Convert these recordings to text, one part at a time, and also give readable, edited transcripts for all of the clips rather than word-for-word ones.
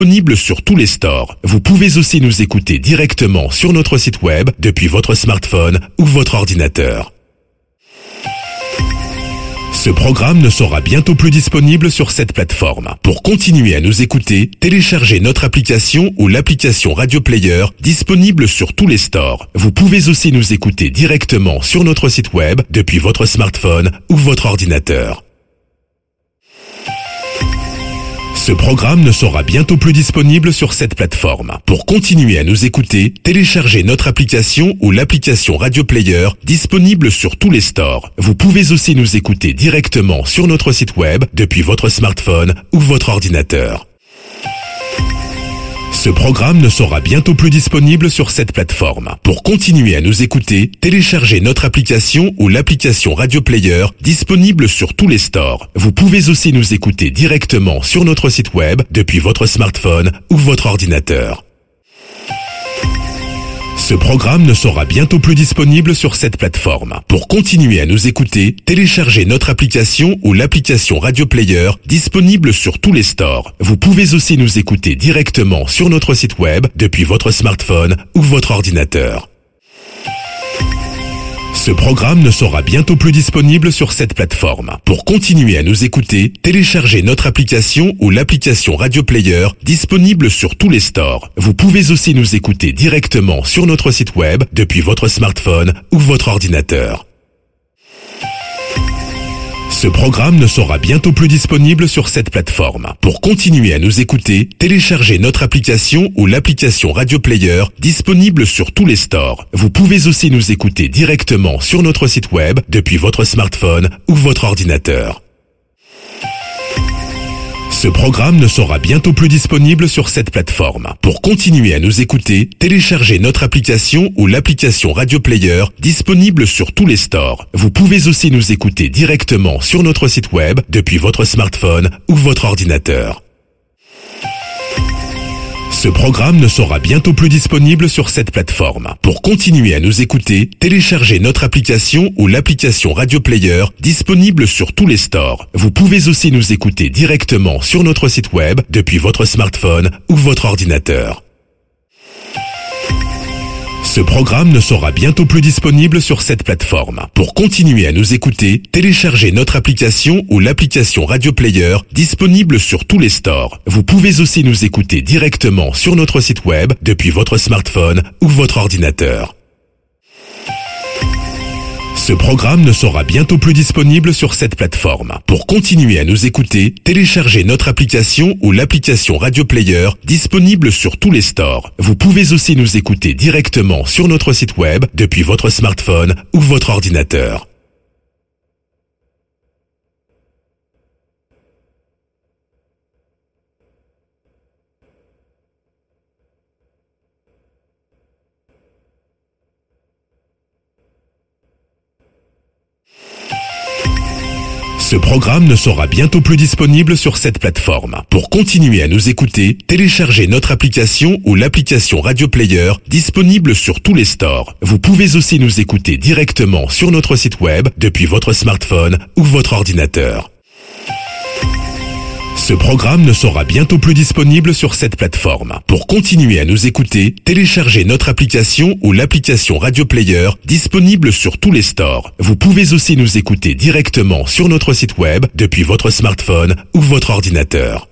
Disponible sur tous les stores. Vous pouvez aussi nous écouter directement sur notre site web depuis votre smartphone ou votre ordinateur. Ce programme ne sera bientôt plus disponible sur cette plateforme. Pour continuer à nous écouter, téléchargez notre application ou l'application Radio Player disponible sur tous les stores. Vous pouvez aussi nous écouter directement sur notre site web depuis votre smartphone ou votre ordinateur. Ce programme ne sera bientôt plus disponible sur cette plateforme. Pour continuer à nous écouter, téléchargez notre application ou l'application Radio Player disponible sur tous les stores. Vous pouvez aussi nous écouter directement sur notre site web depuis votre smartphone ou votre ordinateur. Ce programme ne sera bientôt plus disponible sur cette plateforme. Pour continuer à nous écouter, téléchargez notre application ou l'application Radio Player disponible sur tous les stores. Vous pouvez aussi nous écouter directement sur notre site web depuis votre smartphone ou votre ordinateur. Ce programme ne sera bientôt plus disponible sur cette plateforme. Pour continuer à nous écouter, téléchargez notre application ou l'application Radio Player disponible sur tous les stores. Vous pouvez aussi nous écouter directement sur notre site web depuis votre smartphone ou votre ordinateur. Ce programme ne sera bientôt plus disponible sur cette plateforme. Pour continuer à nous écouter, téléchargez notre application ou l'application Radio Player disponible sur tous les stores. Vous pouvez aussi nous écouter directement sur notre site web depuis votre smartphone ou votre ordinateur. Ce programme ne sera bientôt plus disponible sur cette plateforme. Pour continuer à nous écouter, téléchargez notre application ou l'application Radio Player disponible sur tous les stores. Vous pouvez aussi nous écouter directement sur notre site web depuis votre smartphone ou votre ordinateur. Ce programme ne sera bientôt plus disponible sur cette plateforme. Pour continuer à nous écouter, téléchargez notre application ou l'application Radio Player disponible sur tous les stores. Vous pouvez aussi nous écouter directement sur notre site web depuis votre smartphone ou votre ordinateur. Ce programme ne sera bientôt plus disponible sur cette plateforme. Pour continuer à nous écouter, téléchargez notre application ou l'application Radio Player disponible sur tous les stores. Vous pouvez aussi nous écouter directement sur notre site web depuis votre smartphone ou votre ordinateur. Ce programme ne sera bientôt plus disponible sur cette plateforme. Pour continuer à nous écouter, téléchargez notre application ou l'application Radio Player disponible sur tous les stores. Vous pouvez aussi nous écouter directement sur notre site web depuis votre smartphone ou votre ordinateur. Ce programme ne sera bientôt plus disponible sur cette plateforme. Pour continuer à nous écouter, téléchargez notre application ou l'application Radio Player disponible sur tous les stores. Vous pouvez aussi nous écouter directement sur notre site web depuis votre smartphone ou votre ordinateur. Ce programme ne sera bientôt plus disponible sur cette plateforme. Pour continuer à nous écouter, téléchargez notre application ou l'application Radio Player disponible sur tous les stores. Vous pouvez aussi nous écouter directement sur notre site web depuis votre smartphone ou votre ordinateur. Ce programme ne sera bientôt plus disponible sur cette plateforme. Pour continuer à nous écouter, téléchargez notre application ou l'application Radio Player disponible sur tous les stores. Vous pouvez aussi nous écouter directement sur notre site web depuis votre smartphone ou votre ordinateur.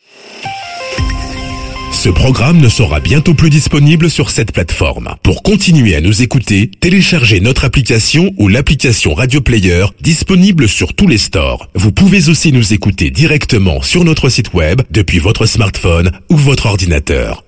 Ce programme ne sera bientôt plus disponible sur cette plateforme. Pour continuer à nous écouter, téléchargez notre application ou l'application Radio Player disponible sur tous les stores. Vous pouvez aussi nous écouter directement sur notre site web depuis votre smartphone ou votre ordinateur.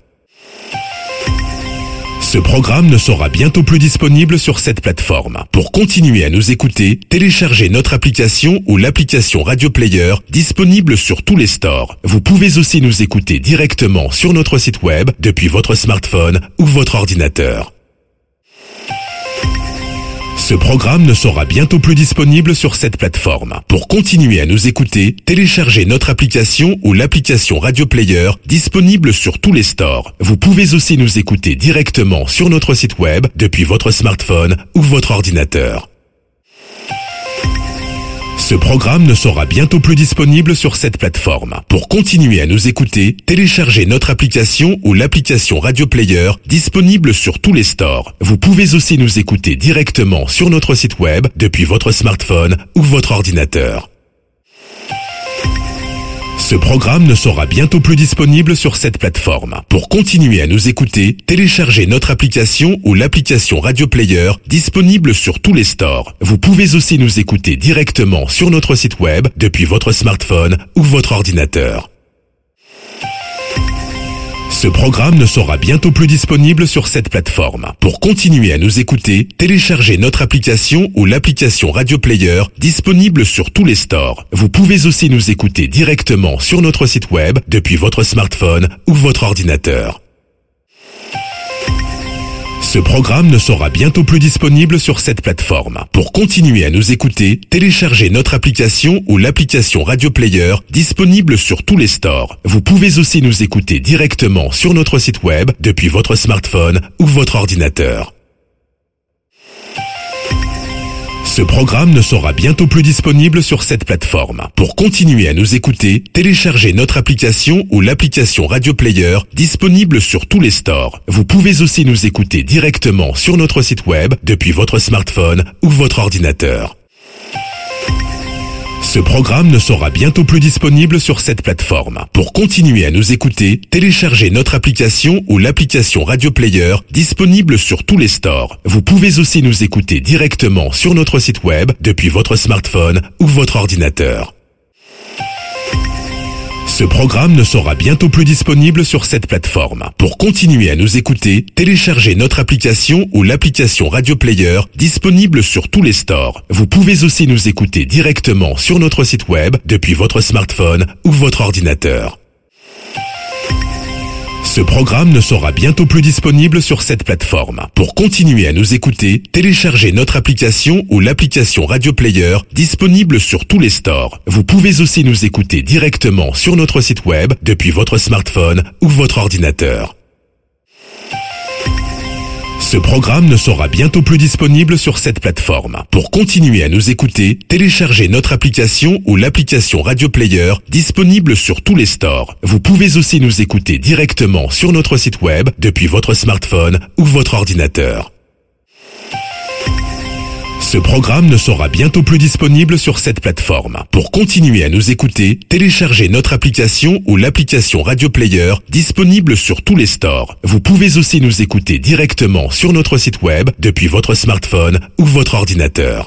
Ce programme ne sera bientôt plus disponible sur cette plateforme. Pour continuer à nous écouter, téléchargez notre application ou l'application Radio Player disponible sur tous les stores. Vous pouvez aussi nous écouter directement sur notre site web depuis votre smartphone ou votre ordinateur. Ce programme ne sera bientôt plus disponible sur cette plateforme. Pour continuer à nous écouter, téléchargez notre application ou l'application Radio Player disponible sur tous les stores. Vous pouvez aussi nous écouter directement sur notre site web depuis votre smartphone ou votre ordinateur. Ce Ce programme ne sera bientôt plus disponible sur cette plateforme. Pour continuer à nous écouter, téléchargez notre application ou l'application Radio Player disponible sur tous les stores. Vous pouvez aussi nous écouter directement sur notre site web depuis votre smartphone ou votre ordinateur. Ce programme ne sera bientôt plus disponible sur cette plateforme. Pour continuer à nous écouter, téléchargez notre application ou l'application Radio Player disponible sur tous les stores. Vous pouvez aussi nous écouter directement sur notre site web depuis votre smartphone ou votre ordinateur. Ce programme ne sera bientôt plus disponible sur cette plateforme. Pour continuer à nous écouter, téléchargez notre application ou l'application Radio Player disponible sur tous les stores. Vous pouvez aussi nous écouter directement sur notre site web depuis votre smartphone ou votre ordinateur. Ce programme ne sera bientôt plus disponible sur cette plateforme. Pour continuer à nous écouter, téléchargez notre application ou l'application Radio Player disponible sur tous les stores. Vous pouvez aussi nous écouter directement sur notre site web depuis votre smartphone ou votre ordinateur. Ce programme ne sera bientôt plus disponible sur cette plateforme. Pour continuer à nous écouter, téléchargez notre application ou l'application Radio Player disponible sur tous les stores. Vous pouvez aussi nous écouter directement sur notre site web depuis votre smartphone ou votre ordinateur. Ce programme ne sera bientôt plus disponible sur cette plateforme. Pour continuer à nous écouter, téléchargez notre application ou l'application Radio Player disponible sur tous les stores. Vous pouvez aussi nous écouter directement sur notre site web depuis votre smartphone ou votre ordinateur. Ce programme ne sera bientôt plus disponible sur cette plateforme. Pour continuer à nous écouter, téléchargez notre application ou l'application Radio Player disponible sur tous les stores. Vous pouvez aussi nous écouter directement sur notre site web depuis votre smartphone ou votre ordinateur. Ce programme ne sera bientôt plus disponible sur cette plateforme. Pour continuer à nous écouter, téléchargez notre application ou l'application Radio Player disponible sur tous les stores. Vous pouvez aussi nous écouter directement sur notre site web depuis votre smartphone ou votre ordinateur. Ce programme ne sera bientôt plus disponible sur cette plateforme. Pour continuer à nous écouter, téléchargez notre application ou l'application Radio Player disponible sur tous les stores. Vous pouvez aussi nous écouter directement sur notre site web depuis votre smartphone ou votre ordinateur. Ce programme ne sera bientôt plus disponible sur cette plateforme. Pour continuer à nous écouter, téléchargez notre application ou l'application Radio Player disponible sur tous les stores. Vous pouvez aussi nous écouter directement sur notre site web depuis votre smartphone ou votre ordinateur.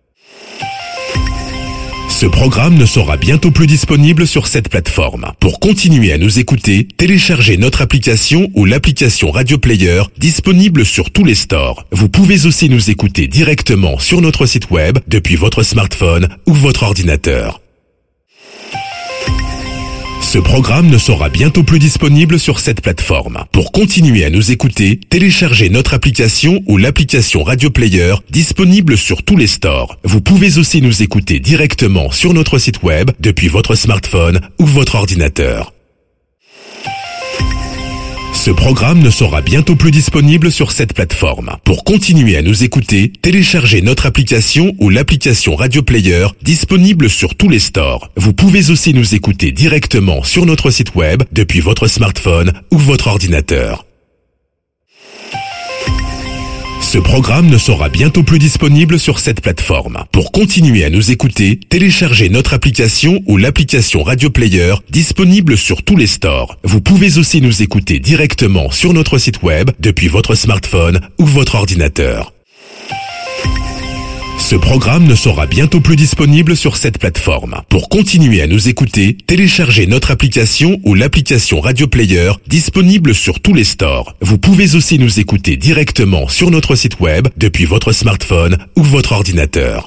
Ce programme ne sera bientôt plus disponible sur cette plateforme. Pour continuer à nous écouter, téléchargez notre application ou l'application Radio Player disponible sur tous les stores. Vous pouvez aussi nous écouter directement sur notre site web depuis votre smartphone ou votre ordinateur. Ce programme ne sera bientôt plus disponible sur cette plateforme. Pour continuer à nous écouter, téléchargez notre application ou l'application Radio Player disponible sur tous les stores. Vous pouvez aussi nous écouter directement sur notre site web depuis votre smartphone ou votre ordinateur. Ce programme ne sera bientôt plus disponible sur cette plateforme. Pour continuer à nous écouter, téléchargez notre application ou l'application Radio Player disponible sur tous les stores. Vous pouvez aussi nous écouter directement sur notre site web depuis votre smartphone ou votre ordinateur. Ce programme ne sera bientôt plus disponible sur cette plateforme. Pour continuer à nous écouter, téléchargez notre application ou l'application Radio Player disponible sur tous les stores. Vous pouvez aussi nous écouter directement sur notre site web depuis votre smartphone ou votre ordinateur. Ce programme ne sera bientôt plus disponible sur cette plateforme. Pour continuer à nous écouter, téléchargez notre application ou l'application Radio Player disponible sur tous les stores. Vous pouvez aussi nous écouter directement sur notre site web depuis votre smartphone ou votre ordinateur.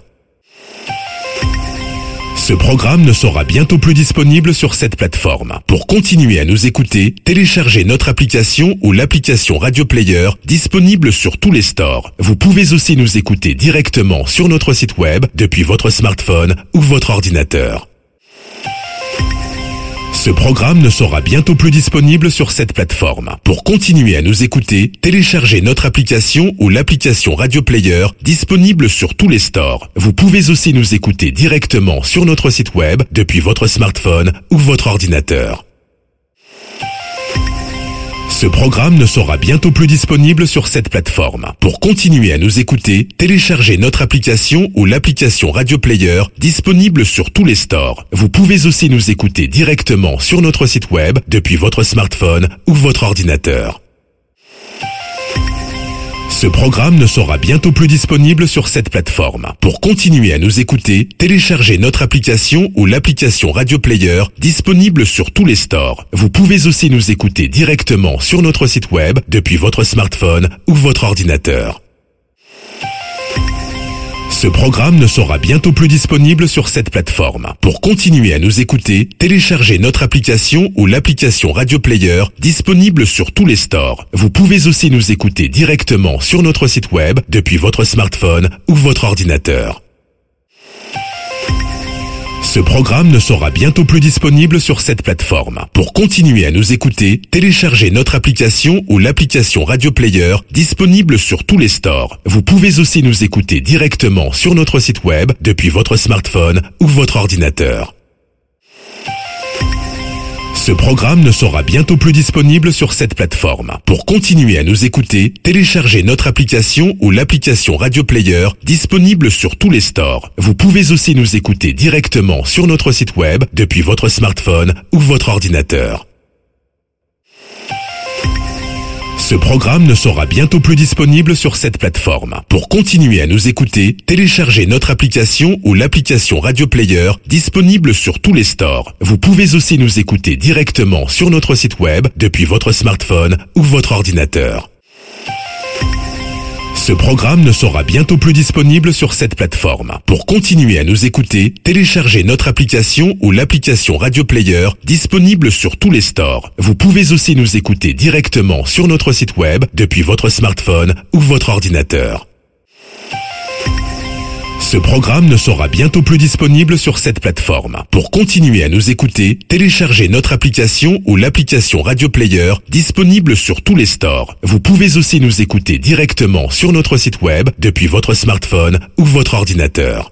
Ce programme ne sera bientôt plus disponible sur cette plateforme. Pour continuer à nous écouter, téléchargez notre application ou l'application Radio Player disponible sur tous les stores. Vous pouvez aussi nous écouter directement sur notre site web depuis votre smartphone ou votre ordinateur. Ce programme ne sera bientôt plus disponible sur cette plateforme. Pour continuer à nous écouter, téléchargez notre application ou l'application Radio Player disponible sur tous les stores. Vous pouvez aussi nous écouter directement sur notre site web depuis votre smartphone ou votre ordinateur. Ce programme ne sera bientôt plus disponible sur cette plateforme. Pour continuer à nous écouter, téléchargez notre application ou l'application Radio Player disponible sur tous les stores. Vous pouvez aussi nous écouter directement sur notre site web depuis votre smartphone ou votre ordinateur. Ce programme ne sera bientôt plus disponible sur cette plateforme. Pour continuer à nous écouter, téléchargez notre application ou l'application Radio Player disponible sur tous les stores. Vous pouvez aussi nous écouter directement sur notre site web depuis votre smartphone ou votre ordinateur. Ce programme ne sera bientôt plus disponible sur cette plateforme. Pour continuer à nous écouter, téléchargez notre application ou l'application Radio Player disponible sur tous les stores. Vous pouvez aussi nous écouter directement sur notre site web depuis votre smartphone ou votre ordinateur. Ce programme ne sera bientôt plus disponible sur cette plateforme. Pour continuer à nous écouter, téléchargez notre application ou l'application Radio Player disponible sur tous les stores. Vous pouvez aussi nous écouter directement sur notre site web depuis votre smartphone ou votre ordinateur. Ce programme ne sera bientôt plus disponible sur cette plateforme. Pour continuer à nous écouter, téléchargez notre application ou l'application Radio Player disponible sur tous les stores. Vous pouvez aussi nous écouter directement sur notre site web depuis votre smartphone ou votre ordinateur. Ce programme ne sera bientôt plus disponible sur cette plateforme. Pour continuer à nous écouter, téléchargez notre application ou l'application Radio Player disponible sur tous les stores. Vous pouvez aussi nous écouter directement sur notre site web depuis votre smartphone ou votre ordinateur. Ce programme ne sera bientôt plus disponible sur cette plateforme. Pour continuer à nous écouter, téléchargez notre application ou l'application Radio Player disponible sur tous les stores. Vous pouvez aussi nous écouter directement sur notre site web depuis votre smartphone ou votre ordinateur. Ce programme ne sera bientôt plus disponible sur cette plateforme. Pour continuer à nous écouter, téléchargez notre application ou l'application Radio Player disponible sur tous les stores. Vous pouvez aussi nous écouter directement sur notre site web depuis votre smartphone ou votre ordinateur.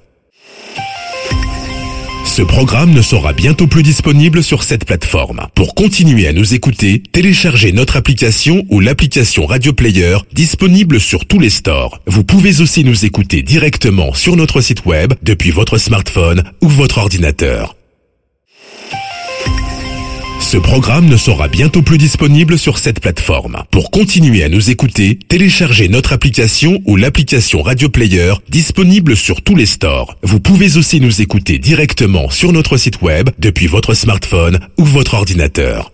Ce programme ne sera bientôt plus disponible sur cette plateforme. Pour continuer à nous écouter, téléchargez notre application ou l'application Radio Player disponible sur tous les stores. Vous pouvez aussi nous écouter directement sur notre site web depuis votre smartphone ou votre ordinateur. Ce programme ne sera bientôt plus disponible sur cette plateforme. Pour continuer à nous écouter, téléchargez notre application ou l'application Radio Player disponible sur tous les stores. Vous pouvez aussi nous écouter directement sur notre site web depuis votre smartphone ou votre ordinateur.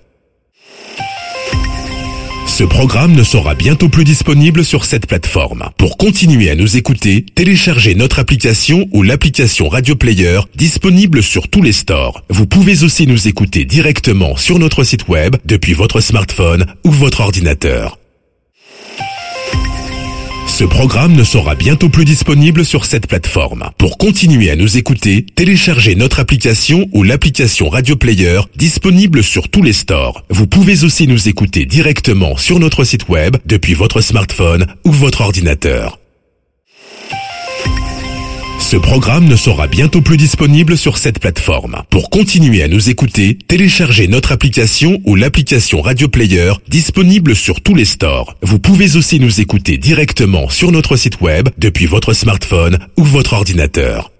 Ce programme ne sera bientôt plus disponible sur cette plateforme. Pour continuer à nous écouter, téléchargez notre application ou l'application Radio Player disponible sur tous les stores. Vous pouvez aussi nous écouter directement sur notre site web depuis votre smartphone ou votre ordinateur. Ce programme ne sera bientôt plus disponible sur cette plateforme. Pour continuer à nous écouter, téléchargez notre application ou l'application Radio Player disponible sur tous les stores. Vous pouvez aussi nous écouter directement sur notre site web depuis votre smartphone ou votre ordinateur. Ce programme ne sera bientôt plus disponible sur cette plateforme. Pour continuer à nous écouter, téléchargez notre application ou l'application Radio Player disponible sur tous les stores. Vous pouvez aussi nous écouter directement sur notre site web depuis votre smartphone ou votre ordinateur.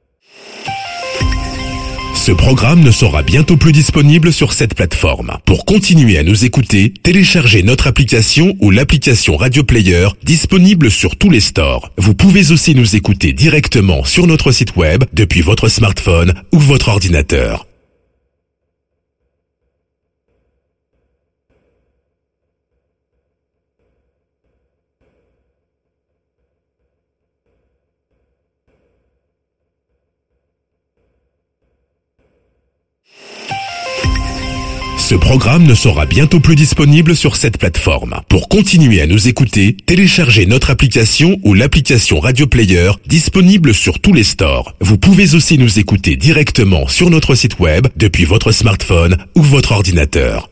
Ce programme ne sera bientôt plus disponible sur cette plateforme. Pour continuer à nous écouter, téléchargez notre application ou l'application Radio Player disponible sur tous les stores. Vous pouvez aussi nous écouter directement sur notre site web depuis votre smartphone ou votre ordinateur. Ce programme ne sera bientôt plus disponible sur cette plateforme. Pour continuer à nous écouter, téléchargez notre application ou l'application Radio Player disponible sur tous les stores. Vous pouvez aussi nous écouter directement sur notre site web depuis votre smartphone ou votre ordinateur.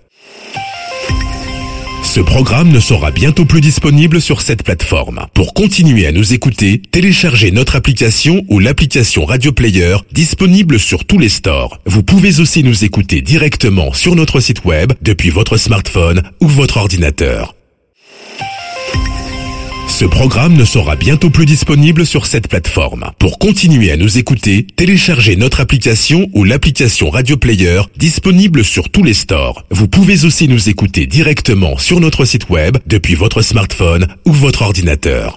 Ce programme ne sera bientôt plus disponible sur cette plateforme. Pour continuer à nous écouter, téléchargez notre application ou l'application Radio Player disponible sur tous les stores. Vous pouvez aussi nous écouter directement sur notre site web depuis votre smartphone ou votre ordinateur. Ce programme ne sera bientôt plus disponible sur cette plateforme. Pour continuer à nous écouter, téléchargez notre application ou l'application Radio Player disponible sur tous les stores. Vous pouvez aussi nous écouter directement sur notre site web depuis votre smartphone ou votre ordinateur.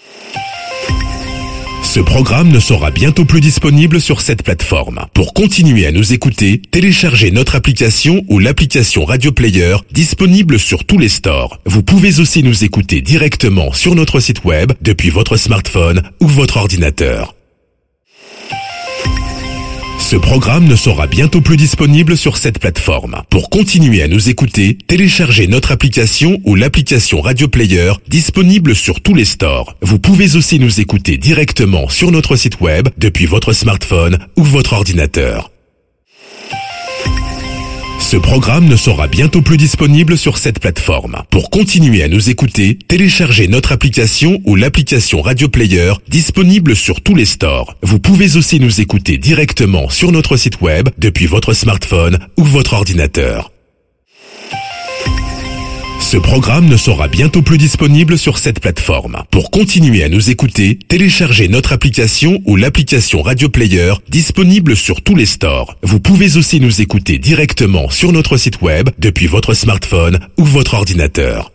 Ce programme ne sera bientôt plus disponible sur cette plateforme. Pour continuer à nous écouter, téléchargez notre application ou l'application Radio Player disponible sur tous les stores. Vous pouvez aussi nous écouter directement sur notre site web depuis votre smartphone ou votre ordinateur. Ce programme ne sera bientôt plus disponible sur cette plateforme. Pour continuer à nous écouter, téléchargez notre application ou l'application Radio Player disponible sur tous les stores. Vous pouvez aussi nous écouter directement sur notre site web depuis votre smartphone ou votre ordinateur. Ce programme ne sera bientôt plus disponible sur cette plateforme. Pour continuer à nous écouter, téléchargez notre application ou l'application Radio Player disponible sur tous les stores. Vous pouvez aussi nous écouter directement sur notre site web depuis votre smartphone ou votre ordinateur. Ce programme ne sera bientôt plus disponible sur cette plateforme. Pour continuer à nous écouter, téléchargez notre application ou l'application Radio Player disponible sur tous les stores. Vous pouvez aussi nous écouter directement sur notre site web depuis votre smartphone ou votre ordinateur.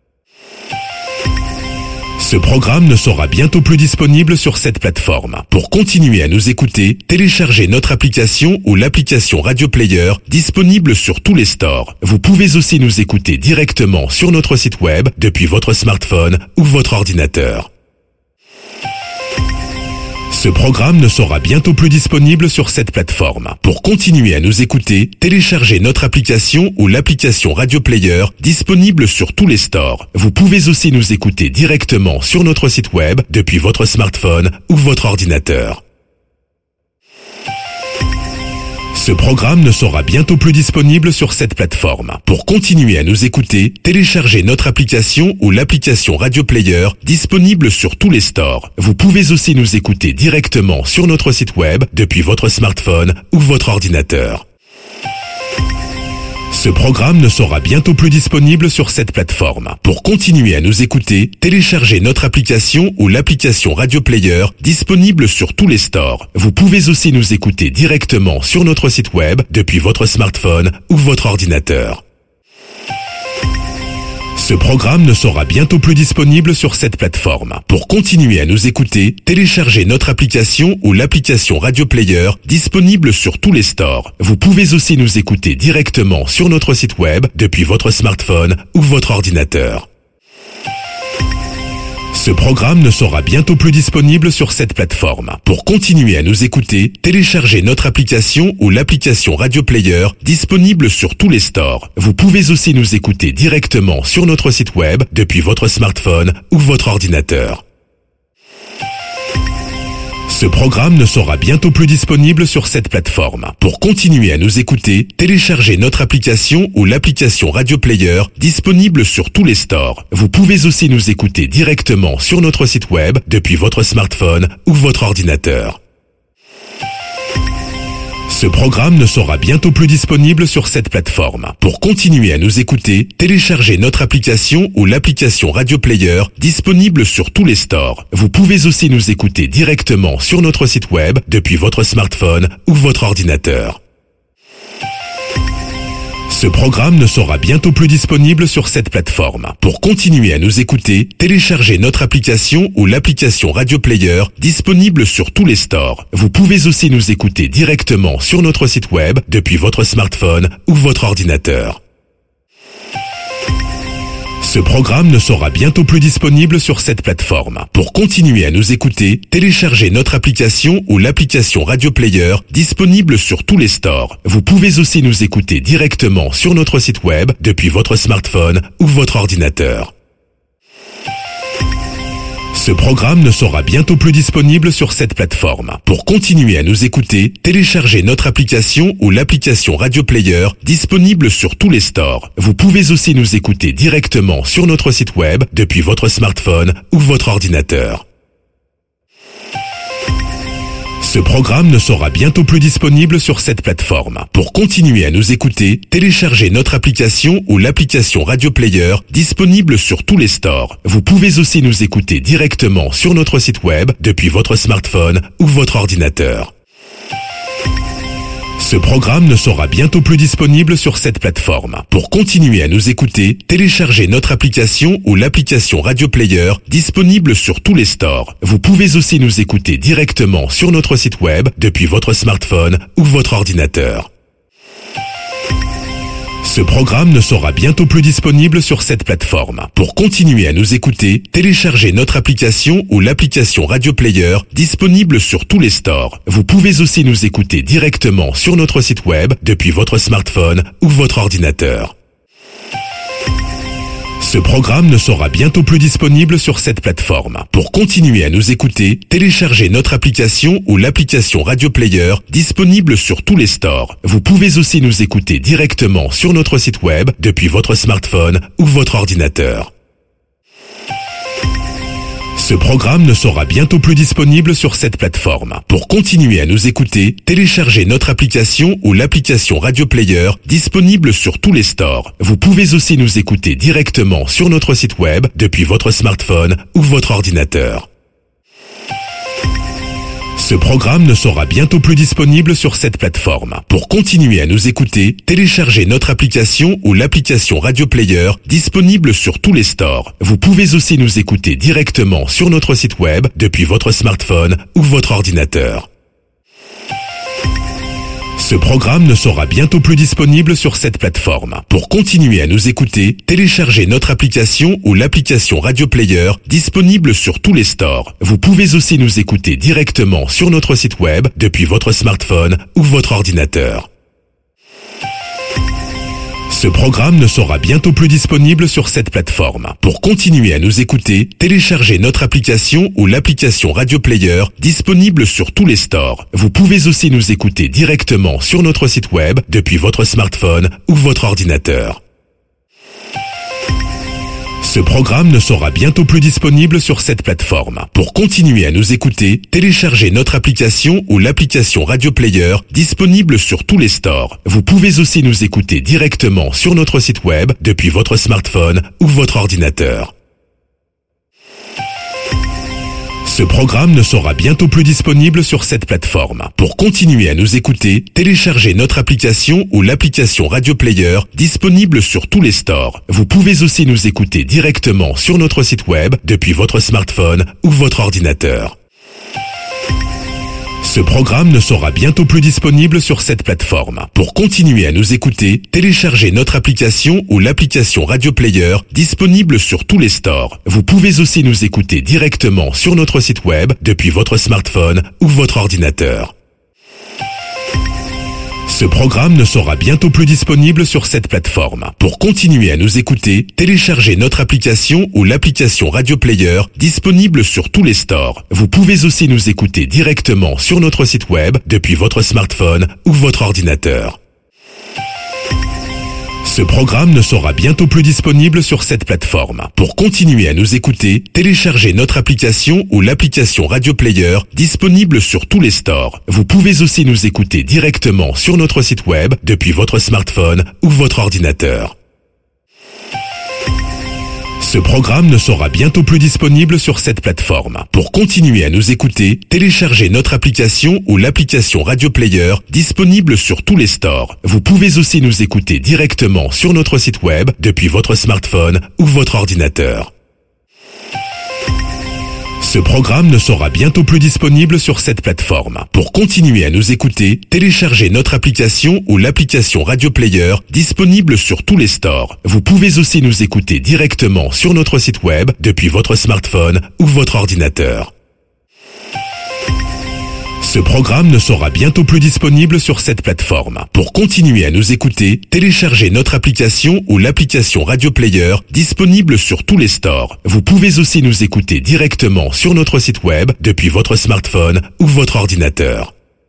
Ce programme ne sera bientôt plus disponible sur cette plateforme. Pour continuer à nous écouter, téléchargez notre application ou l'application Radio Player disponible sur tous les stores. Vous pouvez aussi nous écouter directement sur notre site web depuis votre smartphone ou votre ordinateur. Ce programme ne sera bientôt plus disponible sur cette plateforme. Pour continuer à nous écouter, téléchargez notre application ou l'application Radio Player disponible sur tous les stores. Vous pouvez aussi nous écouter directement sur notre site web depuis votre smartphone ou votre ordinateur. Ce programme ne sera bientôt plus disponible sur cette plateforme. Pour continuer à nous écouter, téléchargez notre application ou l'application Radio Player disponible sur tous les stores. Vous pouvez aussi nous écouter directement sur notre site web depuis votre smartphone ou votre ordinateur. Ce programme ne sera bientôt plus disponible sur cette plateforme. Pour continuer à nous écouter, téléchargez notre application ou l'application Radio Player disponible sur tous les stores. Vous pouvez aussi nous écouter directement sur notre site web depuis votre smartphone ou votre ordinateur. Ce programme ne sera bientôt plus disponible sur cette plateforme. Pour continuer à nous écouter, téléchargez notre application ou l'application Radio Player disponible sur tous les stores. Vous pouvez aussi nous écouter directement sur notre site web depuis votre smartphone ou votre ordinateur. Ce programme ne sera bientôt plus disponible sur cette plateforme. Pour continuer à nous écouter, téléchargez notre application ou l'application Radio Player disponible sur tous les stores. Vous pouvez aussi nous écouter directement sur notre site web depuis votre smartphone ou votre ordinateur. Ce programme ne sera bientôt plus disponible sur cette plateforme. Pour continuer à nous écouter, téléchargez notre application ou l'application Radio Player disponible sur tous les stores. Vous pouvez aussi nous écouter directement sur notre site web depuis votre smartphone ou votre ordinateur. Ce programme ne sera bientôt plus disponible sur cette plateforme. Pour continuer à nous écouter, téléchargez notre application ou l'application Radio Player disponible sur tous les stores. Vous pouvez aussi nous écouter directement sur notre site web depuis votre smartphone ou votre ordinateur. Ce programme ne sera bientôt plus disponible sur cette plateforme. Pour continuer à nous écouter, téléchargez notre application ou l'application Radio Player disponible sur tous les stores. Vous pouvez aussi nous écouter directement sur notre site web depuis votre smartphone ou votre ordinateur. Ce programme ne sera bientôt plus disponible sur cette plateforme. Pour continuer à nous écouter, téléchargez notre application ou l'application Radio Player disponible sur tous les stores. Vous pouvez aussi nous écouter directement sur notre site web depuis votre smartphone ou votre ordinateur. Ce programme ne sera bientôt plus disponible sur cette plateforme. Pour continuer à nous écouter, téléchargez notre application ou l'application Radio Player disponible sur tous les stores. Vous pouvez aussi nous écouter directement sur notre site web depuis votre smartphone ou votre ordinateur. Ce programme ne sera bientôt plus disponible sur cette plateforme. Pour continuer à nous écouter, téléchargez notre application ou l'application Radio Player disponible sur tous les stores. Vous pouvez aussi nous écouter directement sur notre site web depuis votre smartphone ou votre ordinateur. Ce programme ne sera bientôt plus disponible sur cette plateforme. Pour continuer à nous écouter, téléchargez notre application ou l'application Radio Player disponible sur tous les stores. Vous pouvez aussi nous écouter directement sur notre site web depuis votre smartphone ou votre ordinateur. Ce programme ne sera bientôt plus disponible sur cette plateforme. Pour continuer à nous écouter, téléchargez notre application ou l'application Radio Player disponible sur tous les stores. Vous pouvez aussi nous écouter directement sur notre site web depuis votre smartphone ou votre ordinateur. Ce programme ne sera bientôt plus disponible sur cette plateforme. Pour continuer à nous écouter, téléchargez notre application ou l'application Radio Player disponible sur tous les stores. Vous pouvez aussi nous écouter directement sur notre site web depuis votre smartphone ou votre ordinateur. Ce programme ne sera bientôt plus disponible sur cette plateforme. Pour continuer à nous écouter, téléchargez notre application ou l'application Radio Player disponible sur tous les stores. Vous pouvez aussi nous écouter directement sur notre site web depuis votre smartphone ou votre ordinateur. Ce programme ne sera bientôt plus disponible sur cette plateforme. Pour continuer à nous écouter, téléchargez notre application ou l'application Radio Player disponible sur tous les stores. Vous pouvez aussi nous écouter directement sur notre site web depuis votre smartphone ou votre ordinateur. Ce programme ne sera bientôt plus disponible sur cette plateforme. Pour continuer à nous écouter, téléchargez notre application ou l'application Radio Player disponible sur tous les stores. Vous pouvez aussi nous écouter directement sur notre site web depuis votre smartphone ou votre ordinateur. Ce programme ne sera bientôt plus disponible sur cette plateforme. Pour continuer à nous écouter, téléchargez notre application ou l'application Radio Player disponible sur tous les stores. Vous pouvez aussi nous écouter directement sur notre site web depuis votre smartphone ou votre ordinateur. Ce programme ne sera bientôt plus disponible sur cette plateforme. Pour continuer à nous écouter, téléchargez notre application ou l'application Radio Player disponible sur tous les stores. Vous pouvez aussi nous écouter directement sur notre site web depuis votre smartphone ou votre ordinateur. Ce programme ne sera bientôt plus disponible sur cette plateforme. Pour continuer à nous écouter, téléchargez notre application ou l'application Radio Player disponible sur tous les stores. Vous pouvez aussi nous écouter directement sur notre site web depuis votre smartphone ou votre ordinateur. Ce programme ne sera bientôt plus disponible sur cette plateforme. Pour continuer à nous écouter, téléchargez notre application ou l'application Radio Player disponible sur tous les stores. Vous pouvez aussi nous écouter directement sur notre site web depuis votre smartphone ou votre ordinateur. Ce programme ne sera bientôt plus disponible sur cette plateforme. Pour continuer à nous écouter, téléchargez notre application ou l'application Radio Player disponible sur tous les stores. Vous pouvez aussi nous écouter directement sur notre site web depuis votre smartphone ou votre ordinateur. Ce programme ne sera bientôt plus disponible sur cette plateforme. Pour continuer à nous écouter, téléchargez notre application ou l'application Radio Player disponible sur tous les stores. Vous pouvez aussi nous écouter directement sur notre site web depuis votre smartphone ou votre ordinateur. Ce programme ne sera bientôt plus disponible sur cette plateforme. Pour continuer à nous écouter, téléchargez notre application ou l'application Radio Player disponible sur tous les stores. Vous pouvez aussi nous écouter directement sur notre site web depuis votre smartphone ou votre ordinateur. Ce programme ne sera bientôt plus disponible sur cette plateforme. Pour continuer à nous écouter, téléchargez notre application ou l'application Radio Player disponible sur tous les stores. Vous pouvez aussi nous écouter directement sur notre site web depuis votre smartphone ou votre ordinateur. Ce programme ne sera bientôt plus disponible sur cette plateforme. Pour continuer à nous écouter, téléchargez notre application ou l'application Radio Player disponible sur tous les stores. Vous pouvez aussi nous écouter directement sur notre site web depuis votre smartphone ou votre ordinateur.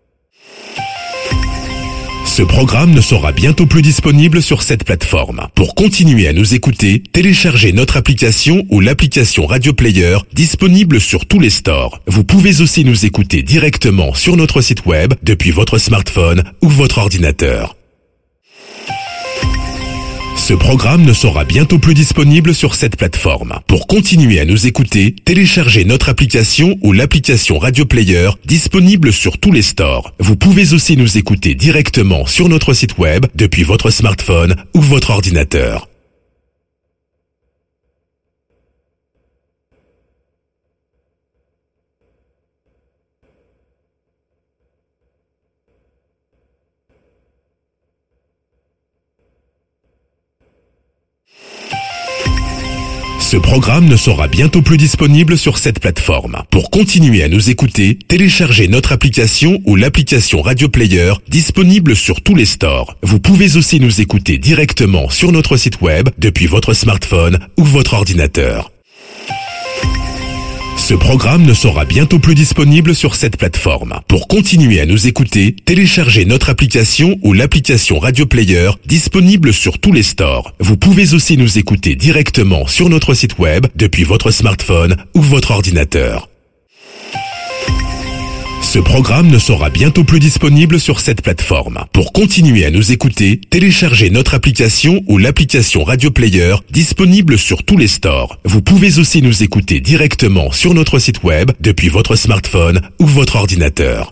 Ce programme ne sera bientôt plus disponible sur cette plateforme. Pour continuer à nous écouter, téléchargez notre application ou l'application Radio Player disponible sur tous les stores. Vous pouvez aussi nous écouter directement sur notre site web depuis votre smartphone ou votre ordinateur. Ce programme ne sera bientôt plus disponible sur cette plateforme. Pour continuer à nous écouter, téléchargez notre application ou l'application Radio Player disponible sur tous les stores. Vous pouvez aussi nous écouter directement sur notre site web depuis votre smartphone ou votre ordinateur. Ce programme ne sera bientôt plus disponible sur cette plateforme. Pour continuer à nous écouter, téléchargez notre application ou l'application Radio Player disponible sur tous les stores. Vous pouvez aussi nous écouter directement sur notre site web depuis votre smartphone ou votre ordinateur. Ce programme ne sera bientôt plus disponible sur cette plateforme. Pour continuer à nous écouter, téléchargez notre application ou l'application Radio Player disponible sur tous les stores. Vous pouvez aussi nous écouter directement sur notre site web depuis votre smartphone ou votre ordinateur. Ce programme ne sera bientôt plus disponible sur cette plateforme. Pour continuer à nous écouter, téléchargez notre application ou l'application Radio Player disponible sur tous les stores. Vous pouvez aussi nous écouter directement sur notre site web depuis votre smartphone ou votre ordinateur.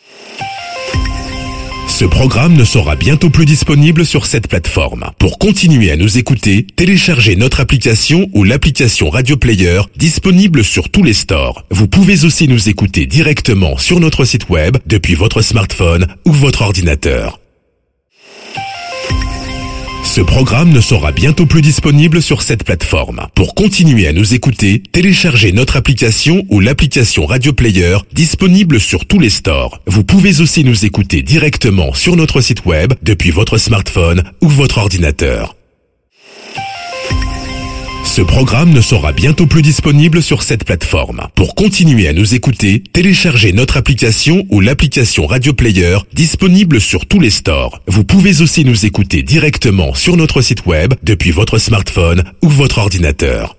Ce programme ne sera bientôt plus disponible sur cette plateforme. Pour continuer à nous écouter, téléchargez notre application ou l'application Radio Player disponible sur tous les stores. Vous pouvez aussi nous écouter directement sur notre site web depuis votre smartphone ou votre ordinateur. Ce programme ne sera bientôt plus disponible sur cette plateforme. Pour continuer à nous écouter, téléchargez notre application ou l'application Radio Player disponible sur tous les stores. Vous pouvez aussi nous écouter directement sur notre site web depuis votre smartphone ou votre ordinateur. Ce programme ne sera bientôt plus disponible sur cette plateforme. Pour continuer à nous écouter, téléchargez notre application ou l'application Radio Player disponible sur tous les stores. Vous pouvez aussi nous écouter directement sur notre site web depuis votre smartphone ou votre ordinateur.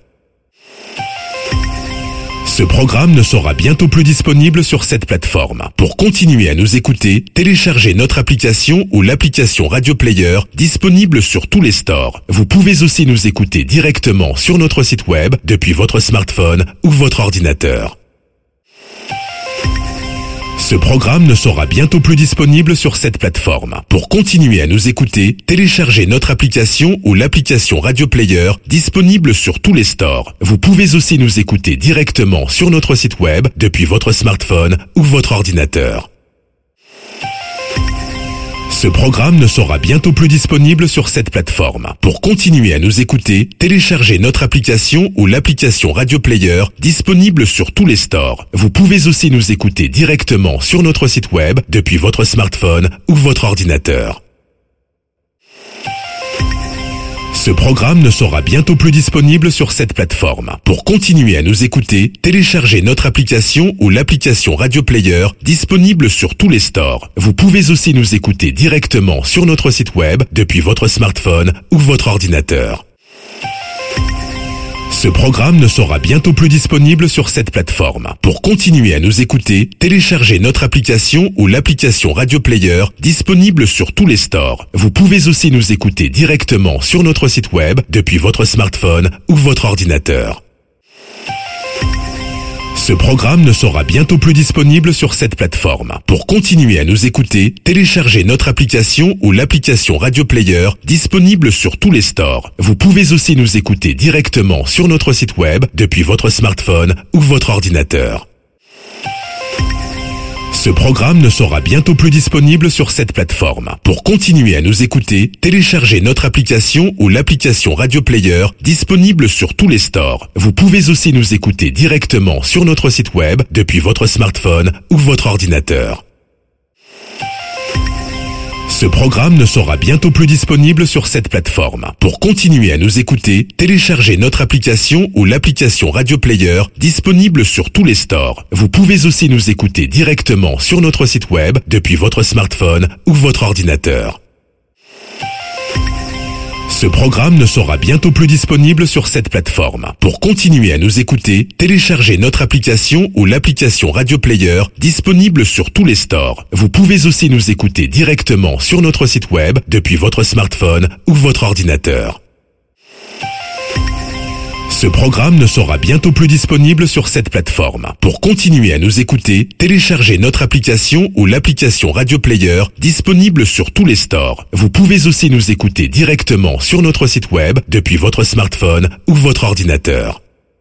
Ce programme ne sera bientôt plus disponible sur cette plateforme. Pour continuer à nous écouter, téléchargez notre application ou l'application Radio Player disponible sur tous les stores. Vous pouvez aussi nous écouter directement sur notre site web depuis votre smartphone ou votre ordinateur. Ce programme ne sera bientôt plus disponible sur cette plateforme. Pour continuer à nous écouter, téléchargez notre application ou l'application Radio Player disponible sur tous les stores. Vous pouvez aussi nous écouter directement sur notre site web depuis votre smartphone ou votre ordinateur. Ce programme ne sera bientôt plus disponible sur cette plateforme. Pour continuer à nous écouter, téléchargez notre application ou l'application Radio Player disponible sur tous les stores. Vous pouvez aussi nous écouter directement sur notre site web depuis votre smartphone ou votre ordinateur. Ce programme ne sera bientôt plus disponible sur cette plateforme. Pour continuer à nous écouter, téléchargez notre application ou l'application Radio Player disponible sur tous les stores. Vous pouvez aussi nous écouter directement sur notre site web depuis votre smartphone ou votre ordinateur. Ce programme ne sera bientôt plus disponible sur cette plateforme. Pour continuer à nous écouter, téléchargez notre application ou l'application Radio Player disponible sur tous les stores. Vous pouvez aussi nous écouter directement sur notre site web depuis votre smartphone ou votre ordinateur. Ce programme ne sera bientôt plus disponible sur cette plateforme. Pour continuer à nous écouter, téléchargez notre application ou l'application Radio Player disponible sur tous les stores. Vous pouvez aussi nous écouter directement sur notre site web depuis votre smartphone ou votre ordinateur. Ce programme ne sera bientôt plus disponible sur cette plateforme. Pour continuer à nous écouter, téléchargez notre application ou l'application Radio Player disponible sur tous les stores. Vous pouvez aussi nous écouter directement sur notre site web depuis votre smartphone ou votre ordinateur. Ce programme ne sera bientôt plus disponible sur cette plateforme. Pour continuer à nous écouter, téléchargez notre application ou l'application Radio Player disponible sur tous les stores. Vous pouvez aussi nous écouter directement sur notre site web depuis votre smartphone ou votre ordinateur. Ce programme ne sera bientôt plus disponible sur cette plateforme. Pour continuer à nous écouter, téléchargez notre application ou l'application Radio Player disponible sur tous les stores. Vous pouvez aussi nous écouter directement sur notre site web depuis votre smartphone ou votre ordinateur. Ce programme ne sera bientôt plus disponible sur cette plateforme. Pour continuer à nous écouter, téléchargez notre application ou l'application Radio Player disponible sur tous les stores. Vous pouvez aussi nous écouter directement sur notre site web depuis votre smartphone ou votre ordinateur.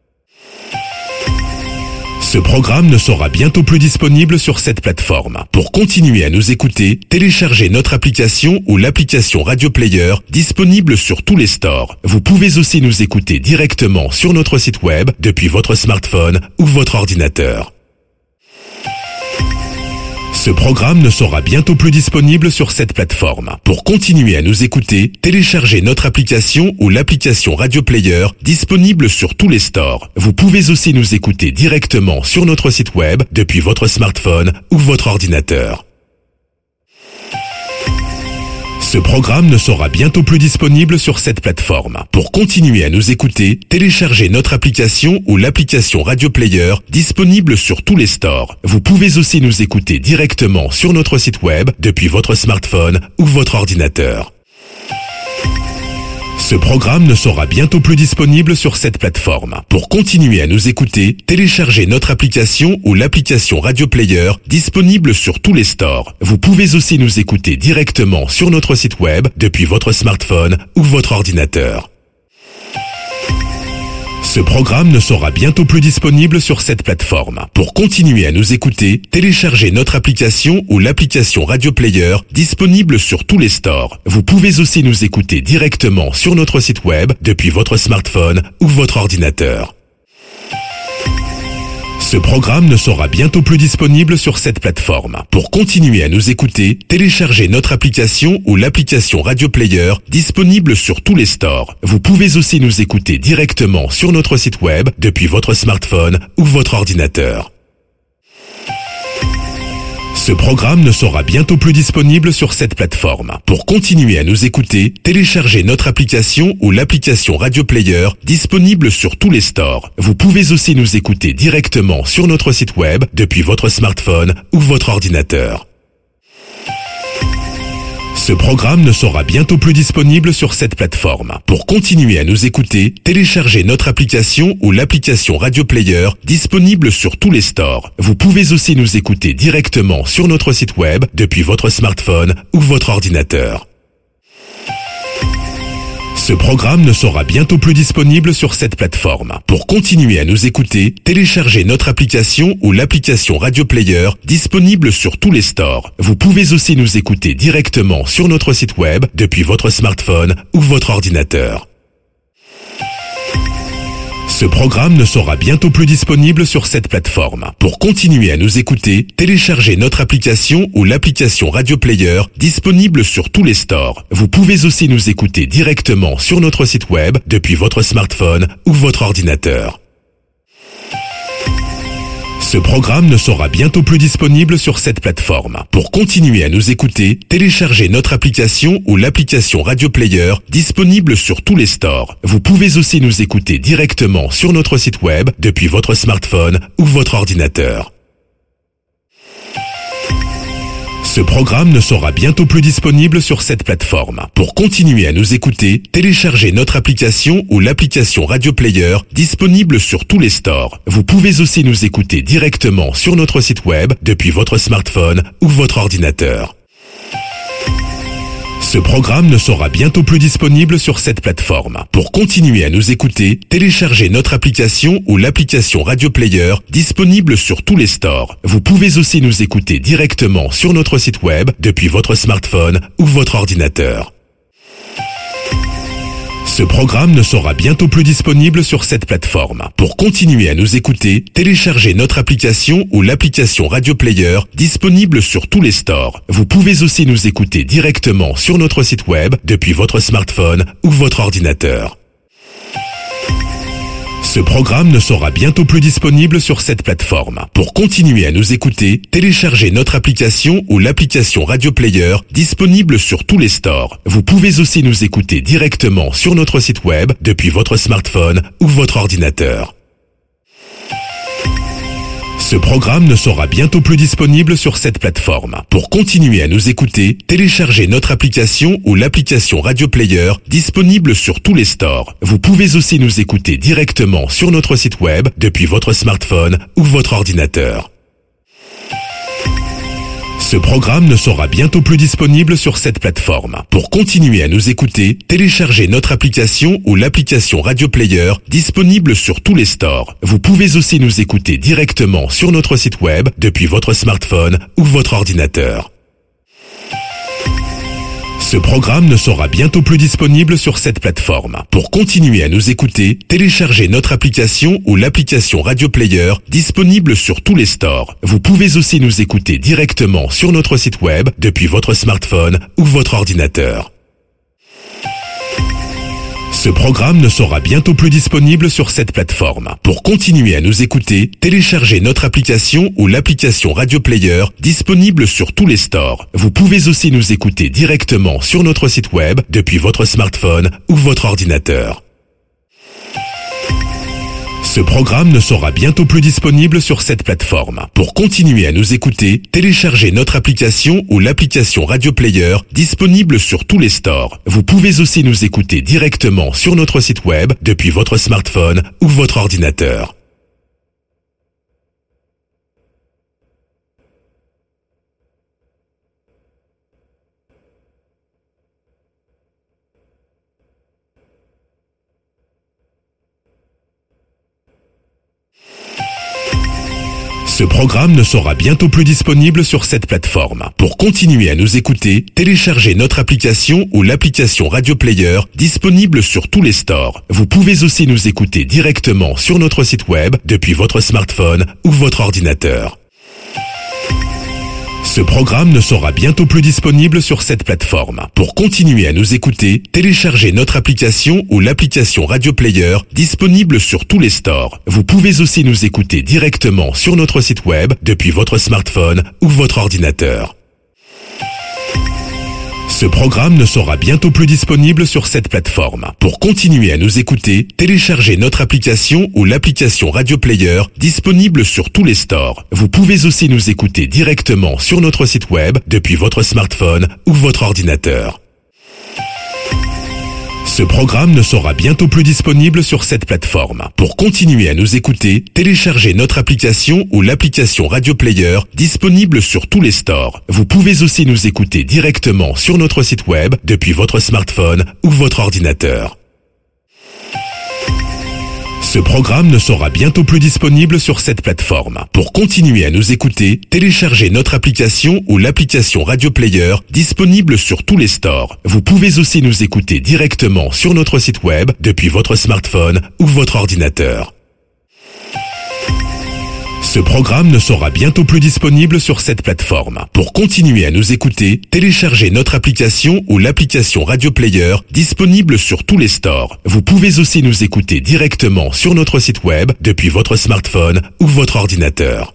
Ce programme ne sera bientôt plus disponible sur cette plateforme. Pour continuer à nous écouter, téléchargez notre application ou l'application Radio Player disponible sur tous les stores. Vous pouvez aussi nous écouter directement sur notre site web depuis votre smartphone ou votre ordinateur. Ce programme ne sera bientôt plus disponible sur cette plateforme. Pour continuer à nous écouter, téléchargez notre application ou l'application Radio Player disponible sur tous les stores. Vous pouvez aussi nous écouter directement sur notre site web depuis votre smartphone ou votre ordinateur. Ce programme ne sera bientôt plus disponible sur cette plateforme. Pour continuer à nous écouter, téléchargez notre application ou l'application Radio Player disponible sur tous les stores. Vous pouvez aussi nous écouter directement sur notre site web depuis votre smartphone ou votre ordinateur. Ce programme ne sera bientôt plus disponible sur cette plateforme. Pour continuer à nous écouter, téléchargez notre application ou l'application Radio Player disponible sur tous les stores. Vous pouvez aussi nous écouter directement sur notre site web depuis votre smartphone ou votre ordinateur. Ce programme ne sera bientôt plus disponible sur cette plateforme. Pour continuer à nous écouter, téléchargez notre application ou l'application Radio Player disponible sur tous les stores. Vous pouvez aussi nous écouter directement sur notre site web depuis votre smartphone ou votre ordinateur. Ce programme ne sera bientôt plus disponible sur cette plateforme. Pour continuer à nous écouter, téléchargez notre application ou l'application Radio Player disponible sur tous les stores. Vous pouvez aussi nous écouter directement sur notre site web depuis votre smartphone ou votre ordinateur. Ce programme ne sera bientôt plus disponible sur cette plateforme. Pour continuer à nous écouter, téléchargez notre application ou l'application Radio Player disponible sur tous les stores. Vous pouvez aussi nous écouter directement sur notre site web depuis votre smartphone ou votre ordinateur. Ce programme ne sera bientôt plus disponible sur cette plateforme. Pour continuer à nous écouter, téléchargez notre application ou l'application Radio Player disponible sur tous les stores. Vous pouvez aussi nous écouter directement sur notre site web depuis votre smartphone ou votre ordinateur. Ce programme ne sera bientôt plus disponible sur cette plateforme. Pour continuer à nous écouter, téléchargez notre application ou l'application Radio Player disponible sur tous les stores. Vous pouvez aussi nous écouter directement sur notre site web depuis votre smartphone ou votre ordinateur. Ce programme ne sera bientôt plus disponible sur cette plateforme. Pour continuer à nous écouter, téléchargez notre application ou l'application Radio Player disponible sur tous les stores. Vous pouvez aussi nous écouter directement sur notre site web depuis votre smartphone ou votre ordinateur. Ce programme ne sera bientôt plus disponible sur cette plateforme. Pour continuer à nous écouter, téléchargez notre application ou l'application Radio Player disponible sur tous les stores. Vous pouvez aussi nous écouter directement sur notre site web depuis votre smartphone ou votre ordinateur. Ce programme ne sera bientôt plus disponible sur cette plateforme. Pour continuer à nous écouter, téléchargez notre application ou l'application Radio Player disponible sur tous les stores. Vous pouvez aussi nous écouter directement sur notre site web depuis votre smartphone ou votre ordinateur. Ce programme ne sera bientôt plus disponible sur cette plateforme. Pour continuer à nous écouter, téléchargez notre application ou l'application Radio Player disponible sur tous les stores. Vous pouvez aussi nous écouter directement sur notre site web depuis votre smartphone ou votre ordinateur. Ce programme ne sera bientôt plus disponible sur cette plateforme. Pour continuer à nous écouter, téléchargez notre application ou l'application Radio Player disponible sur tous les stores. Vous pouvez aussi nous écouter directement sur notre site web depuis votre smartphone ou votre ordinateur. Ce programme ne sera bientôt plus disponible sur cette plateforme. Pour continuer à nous écouter, téléchargez notre application ou l'application Radio Player disponible sur tous les stores. Vous pouvez aussi nous écouter directement sur notre site web depuis votre smartphone ou votre ordinateur. Ce programme ne sera bientôt plus disponible sur cette plateforme. Pour continuer à nous écouter, téléchargez notre application ou l'application Radio Player disponible sur tous les stores. Vous pouvez aussi nous écouter directement sur notre site web depuis votre smartphone ou votre ordinateur. Ce programme ne sera bientôt plus disponible sur cette plateforme. Pour continuer à nous écouter, téléchargez notre application ou l'application Radio Player disponible sur tous les stores. Vous pouvez aussi nous écouter directement sur notre site web depuis votre smartphone ou votre ordinateur. Ce programme ne sera bientôt plus disponible sur cette plateforme. Pour continuer à nous écouter, téléchargez notre application ou l'application Radio Player disponible sur tous les stores. Vous pouvez aussi nous écouter directement sur notre site web depuis votre smartphone ou votre ordinateur. Ce programme ne sera bientôt plus disponible sur cette plateforme. Pour continuer à nous écouter, téléchargez notre application ou l'application Radio Player disponible sur tous les stores. Vous pouvez aussi nous écouter directement sur notre site web depuis votre smartphone ou votre ordinateur. Ce programme ne sera bientôt plus disponible sur cette plateforme. Pour continuer à nous écouter, téléchargez notre application ou l'application Radio Player disponible sur tous les stores. Vous pouvez aussi nous écouter directement sur notre site web depuis votre smartphone ou votre ordinateur. Ce programme ne sera bientôt plus disponible sur cette plateforme. Pour continuer à nous écouter, téléchargez notre application ou l'application Radio Player disponible sur tous les stores. Vous pouvez aussi nous écouter directement sur notre site web depuis votre smartphone ou votre ordinateur. Ce programme ne sera bientôt plus disponible sur cette plateforme. Pour continuer à nous écouter, téléchargez notre application ou l'application Radio Player disponible sur tous les stores. Vous pouvez aussi nous écouter directement sur notre site web depuis votre smartphone ou votre ordinateur. Ce programme ne sera bientôt plus disponible sur cette plateforme. Pour continuer à nous écouter, téléchargez notre application ou l'application Radio Player disponible sur tous les stores. Vous pouvez aussi nous écouter directement sur notre site web depuis votre smartphone ou votre ordinateur. Ce programme ne sera bientôt plus disponible sur cette plateforme. Pour continuer à nous écouter, téléchargez notre application ou l'application Radio Player disponible sur tous les stores. Vous pouvez aussi nous écouter directement sur notre site web depuis votre smartphone ou votre ordinateur. Ce programme ne sera bientôt plus disponible sur cette plateforme. Pour continuer à nous écouter, téléchargez notre application ou l'application Radio Player disponible sur tous les stores. Vous pouvez aussi nous écouter directement sur notre site web depuis votre smartphone ou votre ordinateur. Ce programme ne sera bientôt plus disponible sur cette plateforme. Pour continuer à nous écouter, téléchargez notre application ou l'application Radio Player disponible sur tous les stores. Vous pouvez aussi nous écouter directement sur notre site web depuis votre smartphone ou votre ordinateur.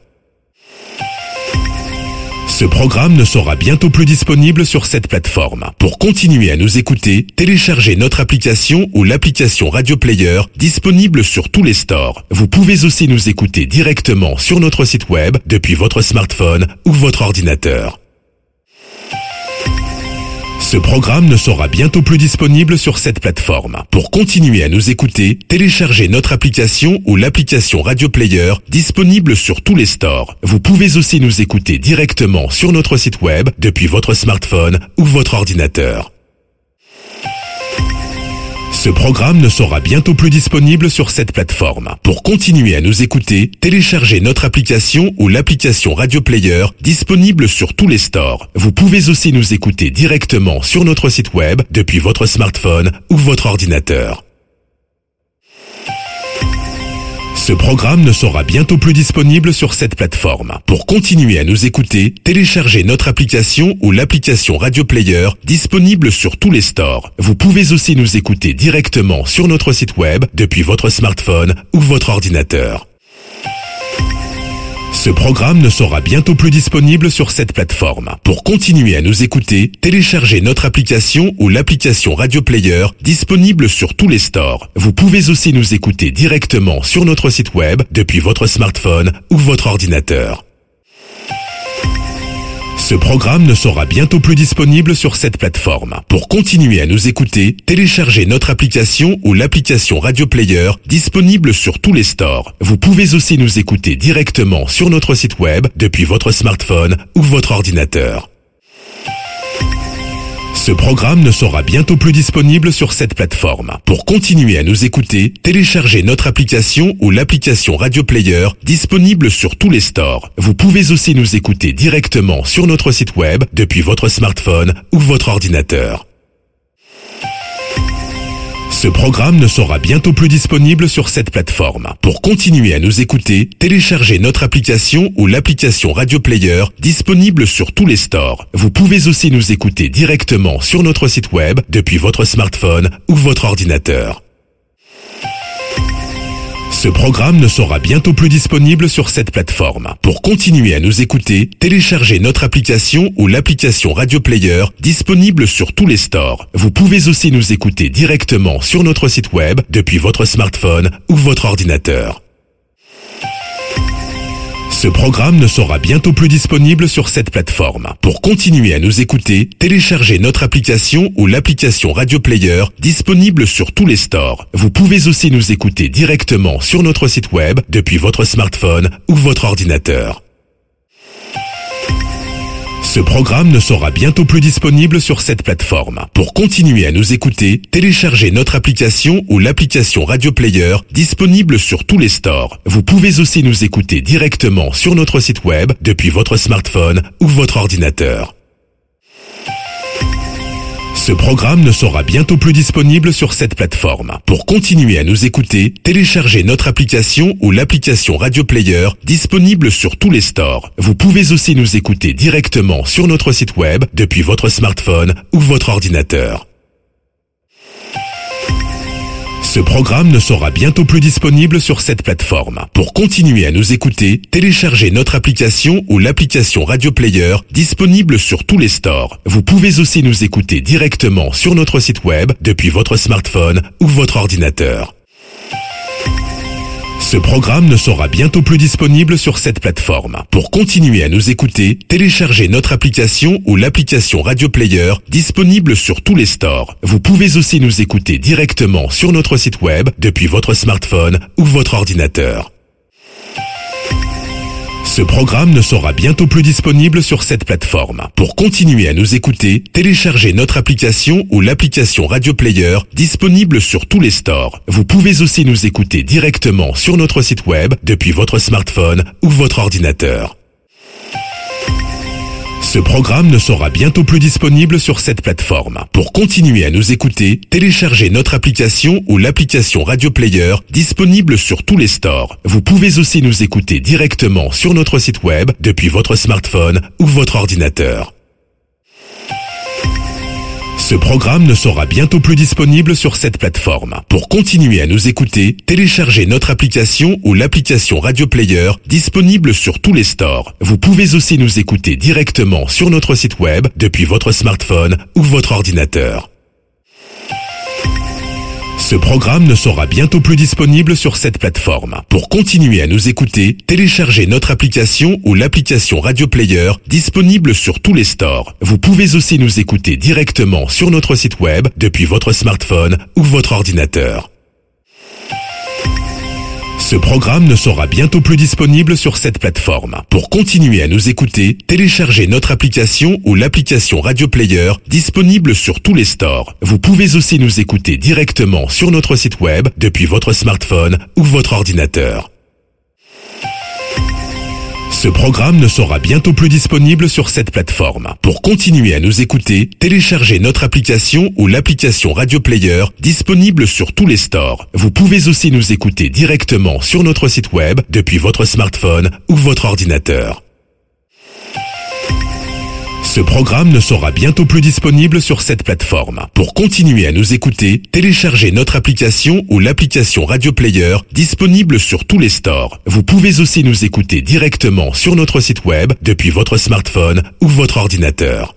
Ce programme ne sera bientôt plus disponible sur cette plateforme. Pour continuer à nous écouter, téléchargez notre application ou l'application Radio Player disponible sur tous les stores. Vous pouvez aussi nous écouter directement sur notre site web depuis votre smartphone ou votre ordinateur. Ce programme ne sera bientôt plus disponible sur cette plateforme. Pour continuer à nous écouter, téléchargez notre application ou l'application Radio Player disponible sur tous les stores. Vous pouvez aussi nous écouter directement sur notre site web depuis votre smartphone ou votre ordinateur. Ce programme ne sera bientôt plus disponible sur cette plateforme. Pour continuer à nous écouter, téléchargez notre application ou l'application Radio Player disponible sur tous les stores. Vous pouvez aussi nous écouter directement sur notre site web depuis votre smartphone ou votre ordinateur. Ce programme ne sera bientôt plus disponible sur cette plateforme. Pour continuer à nous écouter, téléchargez notre application ou l'application Radio Player disponible sur tous les stores. Vous pouvez aussi nous écouter directement sur notre site web depuis votre smartphone ou votre ordinateur. Ce programme ne sera bientôt plus disponible sur cette plateforme. Pour continuer à nous écouter, téléchargez notre application ou l'application Radio Player disponible sur tous les stores. Vous pouvez aussi nous écouter directement sur notre site web depuis votre smartphone ou votre ordinateur. Ce programme ne sera bientôt plus disponible sur cette plateforme. Pour continuer à nous écouter, téléchargez notre application ou l'application Radio Player disponible sur tous les stores. Vous pouvez aussi nous écouter directement sur notre site web depuis votre smartphone ou votre ordinateur. Ce programme ne sera bientôt plus disponible sur cette plateforme. Pour continuer à nous écouter, téléchargez notre application ou l'application Radio Player disponible sur tous les stores. Vous pouvez aussi nous écouter directement sur notre site web depuis votre smartphone ou votre ordinateur. Ce programme ne sera bientôt plus disponible sur cette plateforme. Pour continuer à nous écouter, téléchargez notre application ou l'application Radio Player disponible sur tous les stores. Vous pouvez aussi nous écouter directement sur notre site web depuis votre smartphone ou votre ordinateur. Ce programme ne sera bientôt plus disponible sur cette plateforme. Pour continuer à nous écouter, téléchargez notre application ou l'application Radio Player disponible sur tous les stores. Vous pouvez aussi nous écouter directement sur notre site web depuis votre smartphone ou votre ordinateur. Ce programme ne sera bientôt plus disponible sur cette plateforme. Pour continuer à nous écouter, téléchargez notre application ou l'application Radio Player disponible sur tous les stores. Vous pouvez aussi nous écouter directement sur notre site web depuis votre smartphone ou votre ordinateur. Ce programme ne sera bientôt plus disponible sur cette plateforme. Pour continuer à nous écouter, téléchargez notre application ou l'application Radio Player disponible sur tous les stores. Vous pouvez aussi nous écouter directement sur notre site web depuis votre smartphone ou votre ordinateur. Ce programme ne sera bientôt plus disponible sur cette plateforme. Pour continuer à nous écouter, téléchargez notre application ou l'application Radio Player disponible sur tous les stores. Vous pouvez aussi nous écouter directement sur notre site web depuis votre smartphone ou votre ordinateur. Ce programme ne sera bientôt plus disponible sur cette plateforme. Pour continuer à nous écouter, téléchargez notre application ou l'application Radio Player disponible sur tous les stores. Vous pouvez aussi nous écouter directement sur notre site web depuis votre smartphone ou votre ordinateur. Ce programme ne sera bientôt plus disponible sur cette plateforme. Pour continuer à nous écouter, téléchargez notre application ou l'application Radio Player disponible sur tous les stores. Vous pouvez aussi nous écouter directement sur notre site web depuis votre smartphone ou votre ordinateur. Ce programme ne sera bientôt plus disponible sur cette plateforme. Pour continuer à nous écouter, téléchargez notre application ou l'application Radio Player disponible sur tous les stores. Vous pouvez aussi nous écouter directement sur notre site web depuis votre smartphone ou votre ordinateur. Ce programme ne sera bientôt plus disponible sur cette plateforme. Pour continuer à nous écouter, téléchargez notre application ou l'application Radio Player disponible sur tous les stores. Vous pouvez aussi nous écouter directement sur notre site web depuis votre smartphone ou votre ordinateur. Ce programme ne sera bientôt plus disponible sur cette plateforme. Pour continuer à nous écouter, téléchargez notre application ou l'application Radio Player disponible sur tous les stores. Vous pouvez aussi nous écouter directement sur notre site web depuis votre smartphone ou votre ordinateur. Ce programme ne sera bientôt plus disponible sur cette plateforme. Pour continuer à nous écouter, téléchargez notre application ou l'application Radio Player disponible sur tous les stores. Vous pouvez aussi nous écouter directement sur notre site web depuis votre smartphone ou votre ordinateur. Ce programme ne sera bientôt plus disponible sur cette plateforme. Pour continuer à nous écouter, téléchargez notre application ou l'application Radio Player disponible sur tous les stores. Vous pouvez aussi nous écouter directement sur notre site web depuis votre smartphone ou votre ordinateur. Ce programme ne sera bientôt plus disponible sur cette plateforme. Pour continuer à nous écouter, téléchargez notre application ou l'application Radio Player disponible sur tous les stores. Vous pouvez aussi nous écouter directement sur notre site web depuis votre smartphone ou votre ordinateur. Ce programme ne sera bientôt plus disponible sur cette plateforme. Pour continuer à nous écouter, téléchargez notre application ou l'application Radio Player disponible sur tous les stores. Vous pouvez aussi nous écouter directement sur notre site web depuis votre smartphone ou votre ordinateur.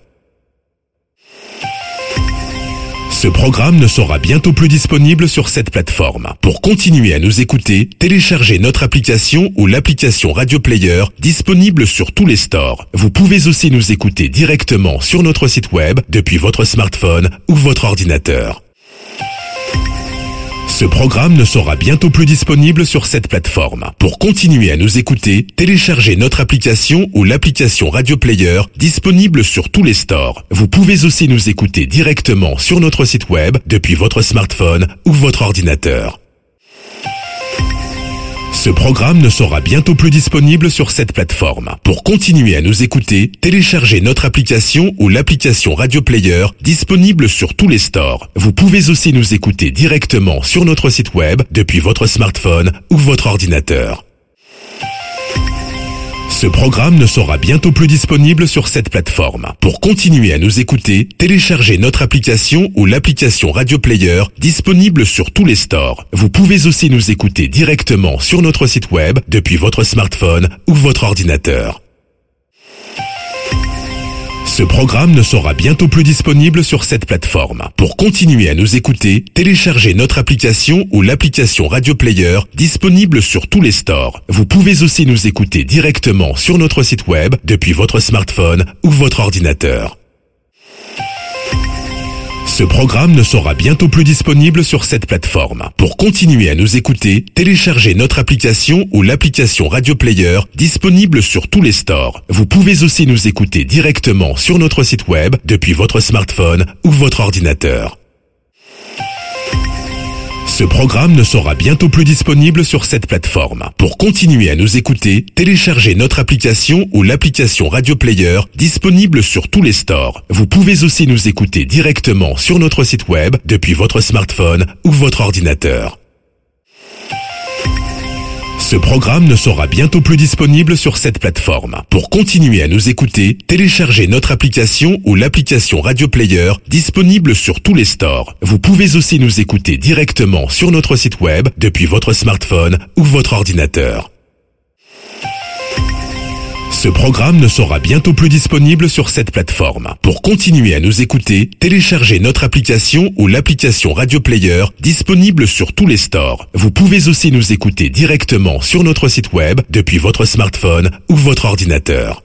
Ce programme ne sera bientôt plus disponible sur cette plateforme. Pour continuer à nous écouter, téléchargez notre application ou l'application Radio Player disponible sur tous les stores. Vous pouvez aussi nous écouter directement sur notre site web depuis votre smartphone ou votre ordinateur. Ce programme ne sera bientôt plus disponible sur cette plateforme. Pour continuer à nous écouter, téléchargez notre application ou l'application Radio Player disponible sur tous les stores. Vous pouvez aussi nous écouter directement sur notre site web depuis votre smartphone ou votre ordinateur. Ce programme ne sera bientôt plus disponible sur cette plateforme. Pour continuer à nous écouter, téléchargez notre application ou l'application Radio Player disponible sur tous les stores. Vous pouvez aussi nous écouter directement sur notre site web depuis votre smartphone ou votre ordinateur. Ce programme ne sera bientôt plus disponible sur cette plateforme. Pour continuer à nous écouter, téléchargez notre application ou l'application Radio Player disponible sur tous les stores. Vous pouvez aussi nous écouter directement sur notre site web depuis votre smartphone ou votre ordinateur. Ce programme ne sera bientôt plus disponible sur cette plateforme. Pour continuer à nous écouter, téléchargez notre application ou l'application Radio Player disponible sur tous les stores. Vous pouvez aussi nous écouter directement sur notre site web depuis votre smartphone ou votre ordinateur. Ce programme ne sera bientôt plus disponible sur cette plateforme. Pour continuer à nous écouter, téléchargez notre application ou l'application Radio Player disponible sur tous les stores. Vous pouvez aussi nous écouter directement sur notre site web depuis votre smartphone ou votre ordinateur. Ce programme ne sera bientôt plus disponible sur cette plateforme. Pour continuer à nous écouter, téléchargez notre application ou l'application Radio Player disponible sur tous les stores. Vous pouvez aussi nous écouter directement sur notre site web depuis votre smartphone ou votre ordinateur. Ce programme ne sera bientôt plus disponible sur cette plateforme. Pour continuer à nous écouter, téléchargez notre application ou l'application Radio Player disponible sur tous les stores. Vous pouvez aussi nous écouter directement sur notre site web depuis votre smartphone ou votre ordinateur. Ce programme ne sera bientôt plus disponible sur cette plateforme. Pour continuer à nous écouter, téléchargez notre application ou l'application Radio Player disponible sur tous les stores. Vous pouvez aussi nous écouter directement sur notre site web depuis votre smartphone ou votre ordinateur.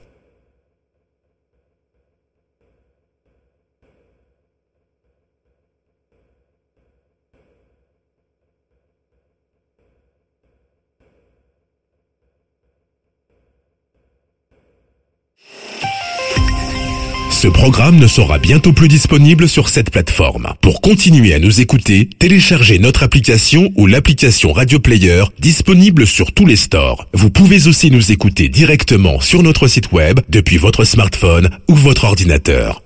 Ce programme ne sera bientôt plus disponible sur cette plateforme. Pour continuer à nous écouter, téléchargez notre application ou l'application Radio Player disponible sur tous les stores. Vous pouvez aussi nous écouter directement sur notre site web depuis votre smartphone ou votre ordinateur.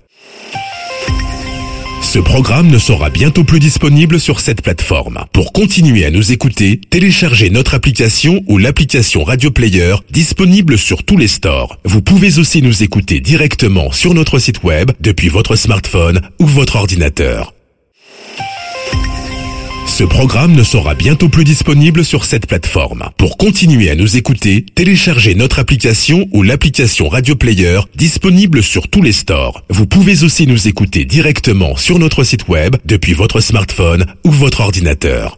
Ce programme ne sera bientôt plus disponible sur cette plateforme. Pour continuer à nous écouter, téléchargez notre application ou l'application Radio Player disponible sur tous les stores. Vous pouvez aussi nous écouter directement sur notre site web depuis votre smartphone ou votre ordinateur. Ce programme ne sera bientôt plus disponible sur cette plateforme. Pour continuer à nous écouter, téléchargez notre application ou l'application Radio Player disponible sur tous les stores. Vous pouvez aussi nous écouter directement sur notre site web depuis votre smartphone ou votre ordinateur.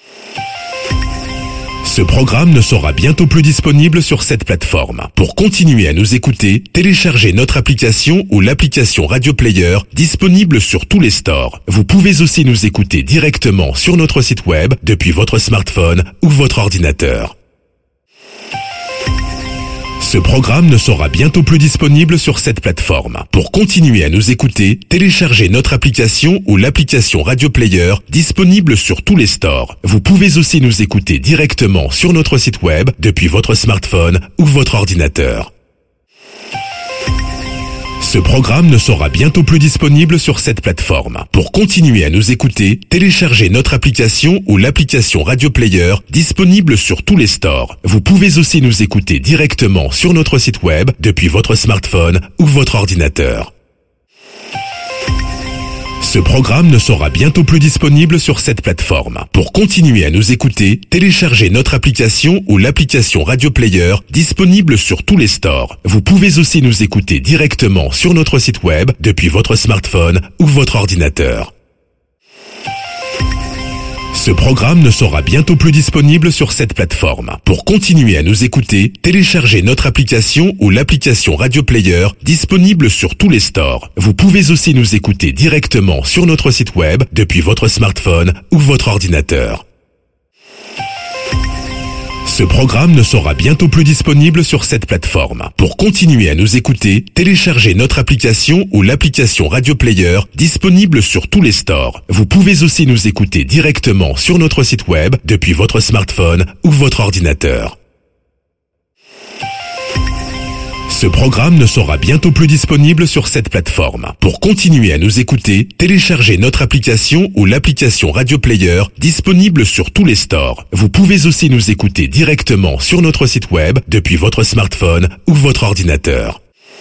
Ce programme ne sera bientôt plus disponible sur cette plateforme. Pour continuer à nous écouter, téléchargez notre application ou l'application Radio Player disponible sur tous les stores. Vous pouvez aussi nous écouter directement sur notre site web depuis votre smartphone ou votre ordinateur. Ce programme ne sera bientôt plus disponible sur cette plateforme. Pour continuer à nous écouter, téléchargez notre application ou l'application Radio Player disponible sur tous les stores. Vous pouvez aussi nous écouter directement sur notre site web depuis votre smartphone ou votre ordinateur. Ce programme ne sera bientôt plus disponible sur cette plateforme. Pour continuer à nous écouter, téléchargez notre application ou l'application Radio Player disponible sur tous les stores. Vous pouvez aussi nous écouter directement sur notre site web depuis votre smartphone ou votre ordinateur. Ce programme ne sera bientôt plus disponible sur cette plateforme. Pour continuer à nous écouter, téléchargez notre application ou l'application Radio Player disponible sur tous les stores. Vous pouvez aussi nous écouter directement sur notre site web depuis votre smartphone ou votre ordinateur. Ce programme ne sera bientôt plus disponible sur cette plateforme. Pour continuer à nous écouter, téléchargez notre application ou l'application Radio Player disponible sur tous les stores. Vous pouvez aussi nous écouter directement sur notre site web depuis votre smartphone ou votre ordinateur. Ce programme ne sera bientôt plus disponible sur cette plateforme. Pour continuer à nous écouter, téléchargez notre application ou l'application Radio Player disponible sur tous les stores. Vous pouvez aussi nous écouter directement sur notre site web depuis votre smartphone ou votre ordinateur. Ce programme ne sera bientôt plus disponible sur cette plateforme. Pour continuer à nous écouter, téléchargez notre application ou l'application Radio Player disponible sur tous les stores. Vous pouvez aussi nous écouter directement sur notre site web depuis votre smartphone ou votre ordinateur.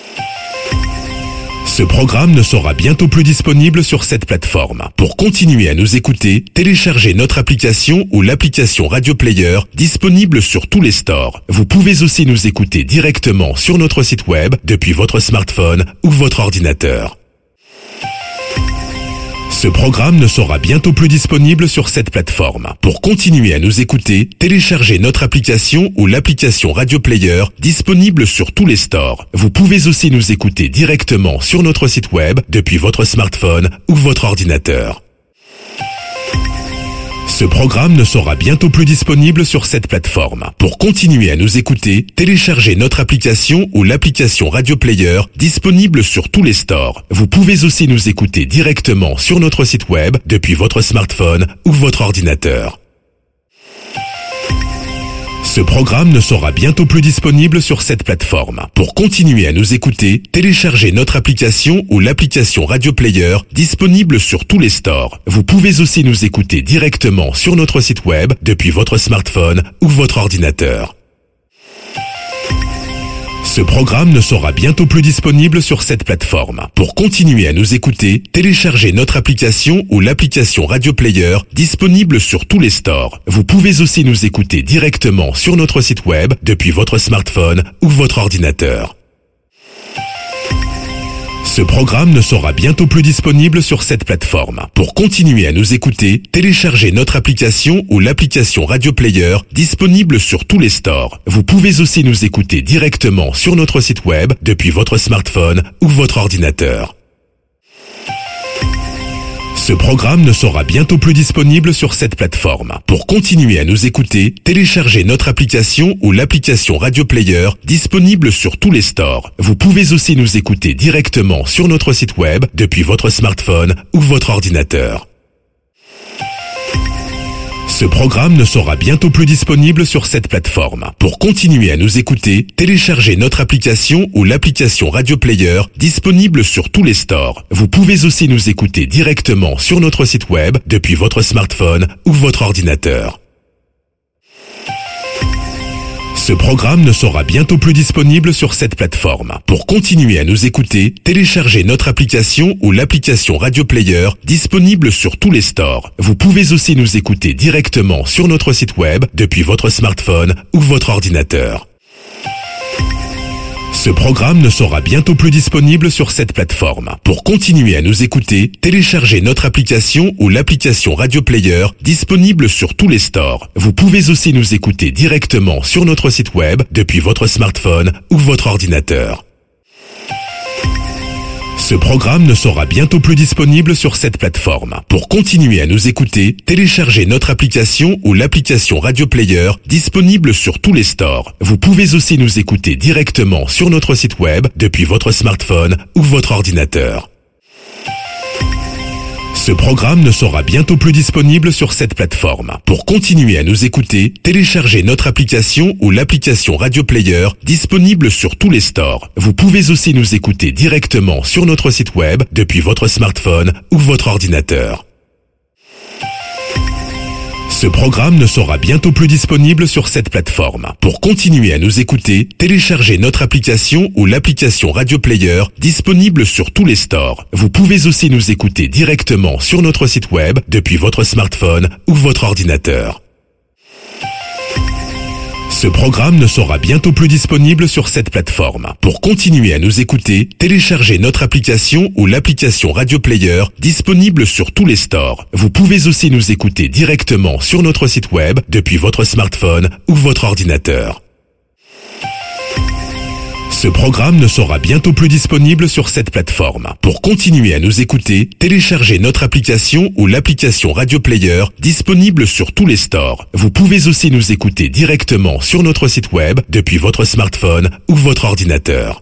Ce programme ne sera bientôt plus disponible sur cette plateforme. Pour continuer à nous écouter, téléchargez notre application ou l'application Radio Player disponible sur tous les stores. Vous pouvez aussi nous écouter directement sur notre site web depuis votre smartphone ou votre ordinateur. Ce programme ne sera bientôt plus disponible sur cette plateforme. Pour continuer à nous écouter, téléchargez notre application ou l'application Radio Player disponible sur tous les stores. Vous pouvez aussi nous écouter directement sur notre site web depuis votre smartphone ou votre ordinateur. Ce programme ne sera bientôt plus disponible sur cette plateforme. Pour continuer à nous écouter, téléchargez notre application ou l'application Radio Player disponible sur tous les stores. Vous pouvez aussi nous écouter directement sur notre site web depuis votre smartphone ou votre ordinateur. Ce programme ne sera bientôt plus disponible sur cette plateforme. Pour continuer à nous écouter, téléchargez notre application ou l'application Radio Player disponible sur tous les stores. Vous pouvez aussi nous écouter directement sur notre site web depuis votre smartphone ou votre ordinateur. Ce programme ne sera bientôt plus disponible sur cette plateforme. Pour continuer à nous écouter, téléchargez notre application ou l'application Radio Player disponible sur tous les stores. Vous pouvez aussi nous écouter directement sur notre site web depuis votre smartphone ou votre ordinateur. Ce programme ne sera bientôt plus disponible sur cette plateforme. Pour continuer à nous écouter, téléchargez notre application ou l'application Radio Player disponible sur tous les stores. Vous pouvez aussi nous écouter directement sur notre site web depuis votre smartphone ou votre ordinateur. Ce programme ne sera bientôt plus disponible sur cette plateforme. Pour continuer à nous écouter, téléchargez notre application ou l'application Radio Player disponible sur tous les stores. Vous pouvez aussi nous écouter directement sur notre site web depuis votre smartphone ou votre ordinateur. Ce programme ne sera bientôt plus disponible sur cette plateforme. Pour continuer à nous écouter, téléchargez notre application ou l'application Radio Player disponible sur tous les stores. Vous pouvez aussi nous écouter directement sur notre site web depuis votre smartphone ou votre ordinateur. Ce programme ne sera bientôt plus disponible sur cette plateforme. Pour continuer à nous écouter, téléchargez notre application ou l'application Radio Player disponible sur tous les stores. Vous pouvez aussi nous écouter directement sur notre site web depuis votre smartphone ou votre ordinateur. Ce programme ne sera bientôt plus disponible sur cette plateforme. Pour continuer à nous écouter, téléchargez notre application ou l'application Radio Player disponible sur tous les stores. Vous pouvez aussi nous écouter directement sur notre site web depuis votre smartphone ou votre ordinateur. Ce programme ne sera bientôt plus disponible sur cette plateforme. Pour continuer à nous écouter, téléchargez notre application ou l'application Radio Player disponible sur tous les stores. Vous pouvez aussi nous écouter directement sur notre site web depuis votre smartphone ou votre ordinateur. Ce programme ne sera bientôt plus disponible sur cette plateforme. Pour continuer à nous écouter, téléchargez notre application ou l'application Radio Player disponible sur tous les stores. Vous pouvez aussi nous écouter directement sur notre site web depuis votre smartphone ou votre ordinateur. Ce programme ne sera bientôt plus disponible sur cette plateforme. Pour continuer à nous écouter, téléchargez notre application ou l'application Radio Player disponible sur tous les stores. Vous pouvez aussi nous écouter directement sur notre site web depuis votre smartphone ou votre ordinateur. Ce programme ne sera bientôt plus disponible sur cette plateforme. Pour continuer à nous écouter, téléchargez notre application ou l'application Radio Player disponible sur tous les stores. Vous pouvez aussi nous écouter directement sur notre site web depuis votre smartphone ou votre ordinateur. Ce programme ne sera bientôt plus disponible sur cette plateforme. Pour continuer à nous écouter, téléchargez notre application ou l'application Radio Player disponible sur tous les stores. Vous pouvez aussi nous écouter directement sur notre site web depuis votre smartphone ou votre ordinateur.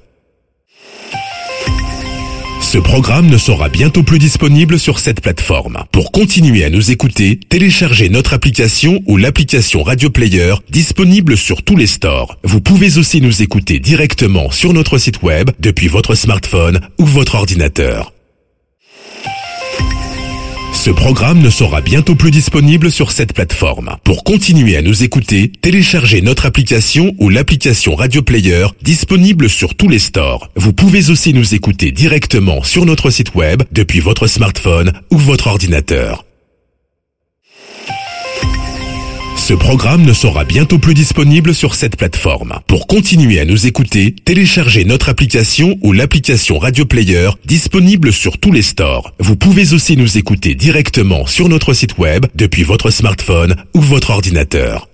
Ce programme ne sera bientôt plus disponible sur cette plateforme. Pour continuer à nous écouter, téléchargez notre application ou l'application Radio Player disponible sur tous les stores. Vous pouvez aussi nous écouter directement sur notre site web depuis votre smartphone ou votre ordinateur. Ce programme ne sera bientôt plus disponible sur cette plateforme. Pour continuer à nous écouter, téléchargez notre application ou l'application Radio Player disponible sur tous les stores. Vous pouvez aussi nous écouter directement sur notre site web depuis votre smartphone ou votre ordinateur. Ce programme ne sera bientôt plus disponible sur cette plateforme. Pour continuer à nous écouter, téléchargez notre application ou l'application Radio Player disponible sur tous les stores. Vous pouvez aussi nous écouter directement sur notre site web depuis votre smartphone ou votre ordinateur.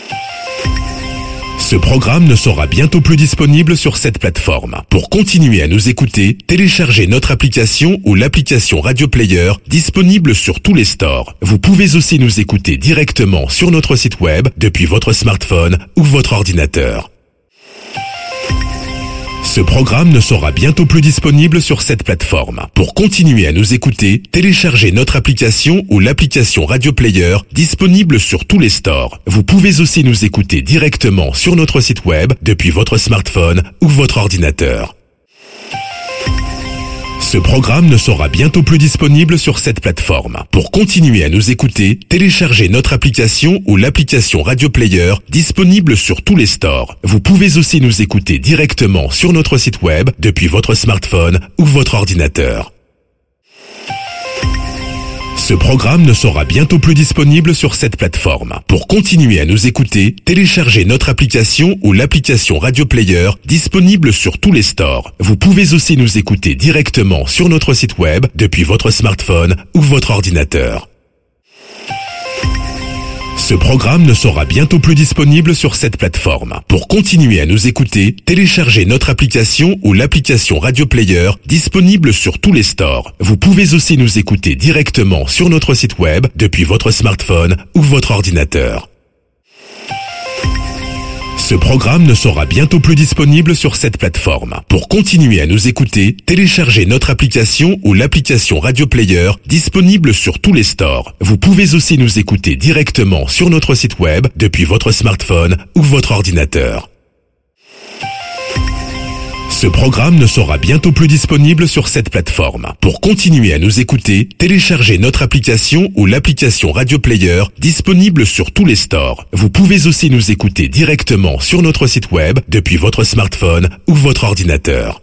Ce programme ne sera bientôt plus disponible sur cette plateforme. Pour continuer à nous écouter, téléchargez notre application ou l'application Radio Player disponible sur tous les stores. Vous pouvez aussi nous écouter directement sur notre site web depuis votre smartphone ou votre ordinateur. Ce programme ne sera bientôt plus disponible sur cette plateforme. Pour continuer à nous écouter, téléchargez notre application ou l'application Radio Player disponible sur tous les stores. Vous pouvez aussi nous écouter directement sur notre site web depuis votre smartphone ou votre ordinateur. Ce programme ne sera bientôt plus disponible sur cette plateforme. Pour continuer à nous écouter, téléchargez notre application ou l'application Radio Player disponible sur tous les stores. Vous pouvez aussi nous écouter directement sur notre site web depuis votre smartphone ou votre ordinateur. Ce programme ne sera bientôt plus disponible sur cette plateforme. Pour continuer à nous écouter, téléchargez notre application ou l'application Radio Player disponible sur tous les stores. Vous pouvez aussi nous écouter directement sur notre site web depuis votre smartphone ou votre ordinateur. Ce programme ne sera bientôt plus disponible sur cette plateforme. Pour continuer à nous écouter, téléchargez notre application ou l'application Radio Player disponible sur tous les stores. Vous pouvez aussi nous écouter directement sur notre site web depuis votre smartphone ou votre ordinateur. Ce programme ne sera bientôt plus disponible sur cette plateforme. Pour continuer à nous écouter, téléchargez notre application ou l'application Radio Player disponible sur tous les stores. Vous pouvez aussi nous écouter directement sur notre site web depuis votre smartphone ou votre ordinateur. Ce programme ne sera bientôt plus disponible sur cette plateforme. Pour continuer à nous écouter, téléchargez notre application ou l'application Radio Player disponible sur tous les stores. Vous pouvez aussi nous écouter directement sur notre site web depuis votre smartphone ou votre ordinateur.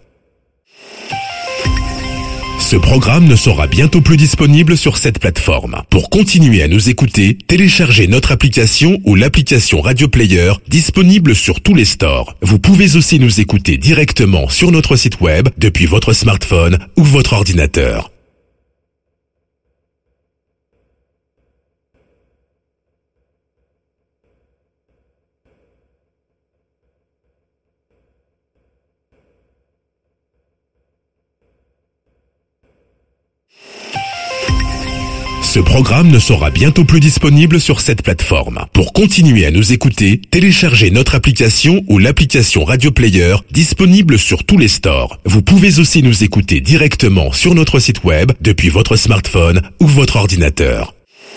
Ce programme ne sera bientôt plus disponible sur cette plateforme. Pour continuer à nous écouter, téléchargez notre application ou l'application Radio Player disponible sur tous les stores. Vous pouvez aussi nous écouter directement sur notre site web depuis votre smartphone ou votre ordinateur. Ce programme ne sera bientôt plus disponible sur cette plateforme. Pour continuer à nous écouter, téléchargez notre application ou l'application Radio Player disponible sur tous les stores. Vous pouvez aussi nous écouter directement sur notre site web depuis votre smartphone ou votre ordinateur.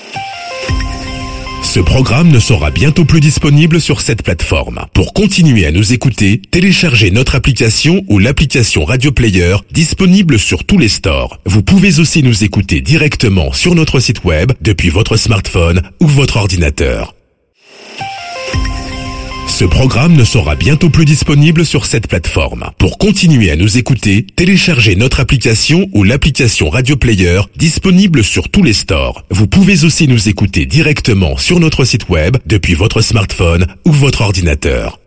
Ce programme ne sera bientôt plus disponible sur cette plateforme. Pour continuer à nous écouter, téléchargez notre application ou l'application Radio Player disponible sur tous les stores. Vous pouvez aussi nous écouter directement sur notre site web depuis votre smartphone ou votre ordinateur. Ce programme ne sera bientôt plus disponible sur cette plateforme. Pour continuer à nous écouter, téléchargez notre application ou l'application Radio Player disponible sur tous les stores. Vous pouvez aussi nous écouter directement sur notre site web depuis votre smartphone ou votre ordinateur.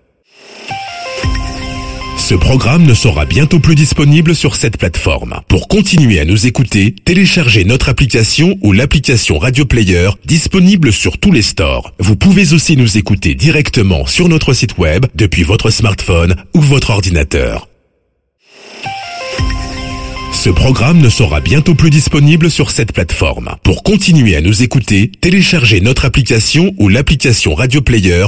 Ce programme ne sera bientôt plus disponible sur cette plateforme. Pour continuer à nous écouter, téléchargez notre application ou l'application Radio Player disponible sur tous les stores. Vous pouvez aussi nous écouter directement sur notre site web depuis votre smartphone ou votre ordinateur. Ce programme ne sera bientôt plus disponible sur cette plateforme. Pour continuer à nous écouter, téléchargez notre application ou l'application Radio Player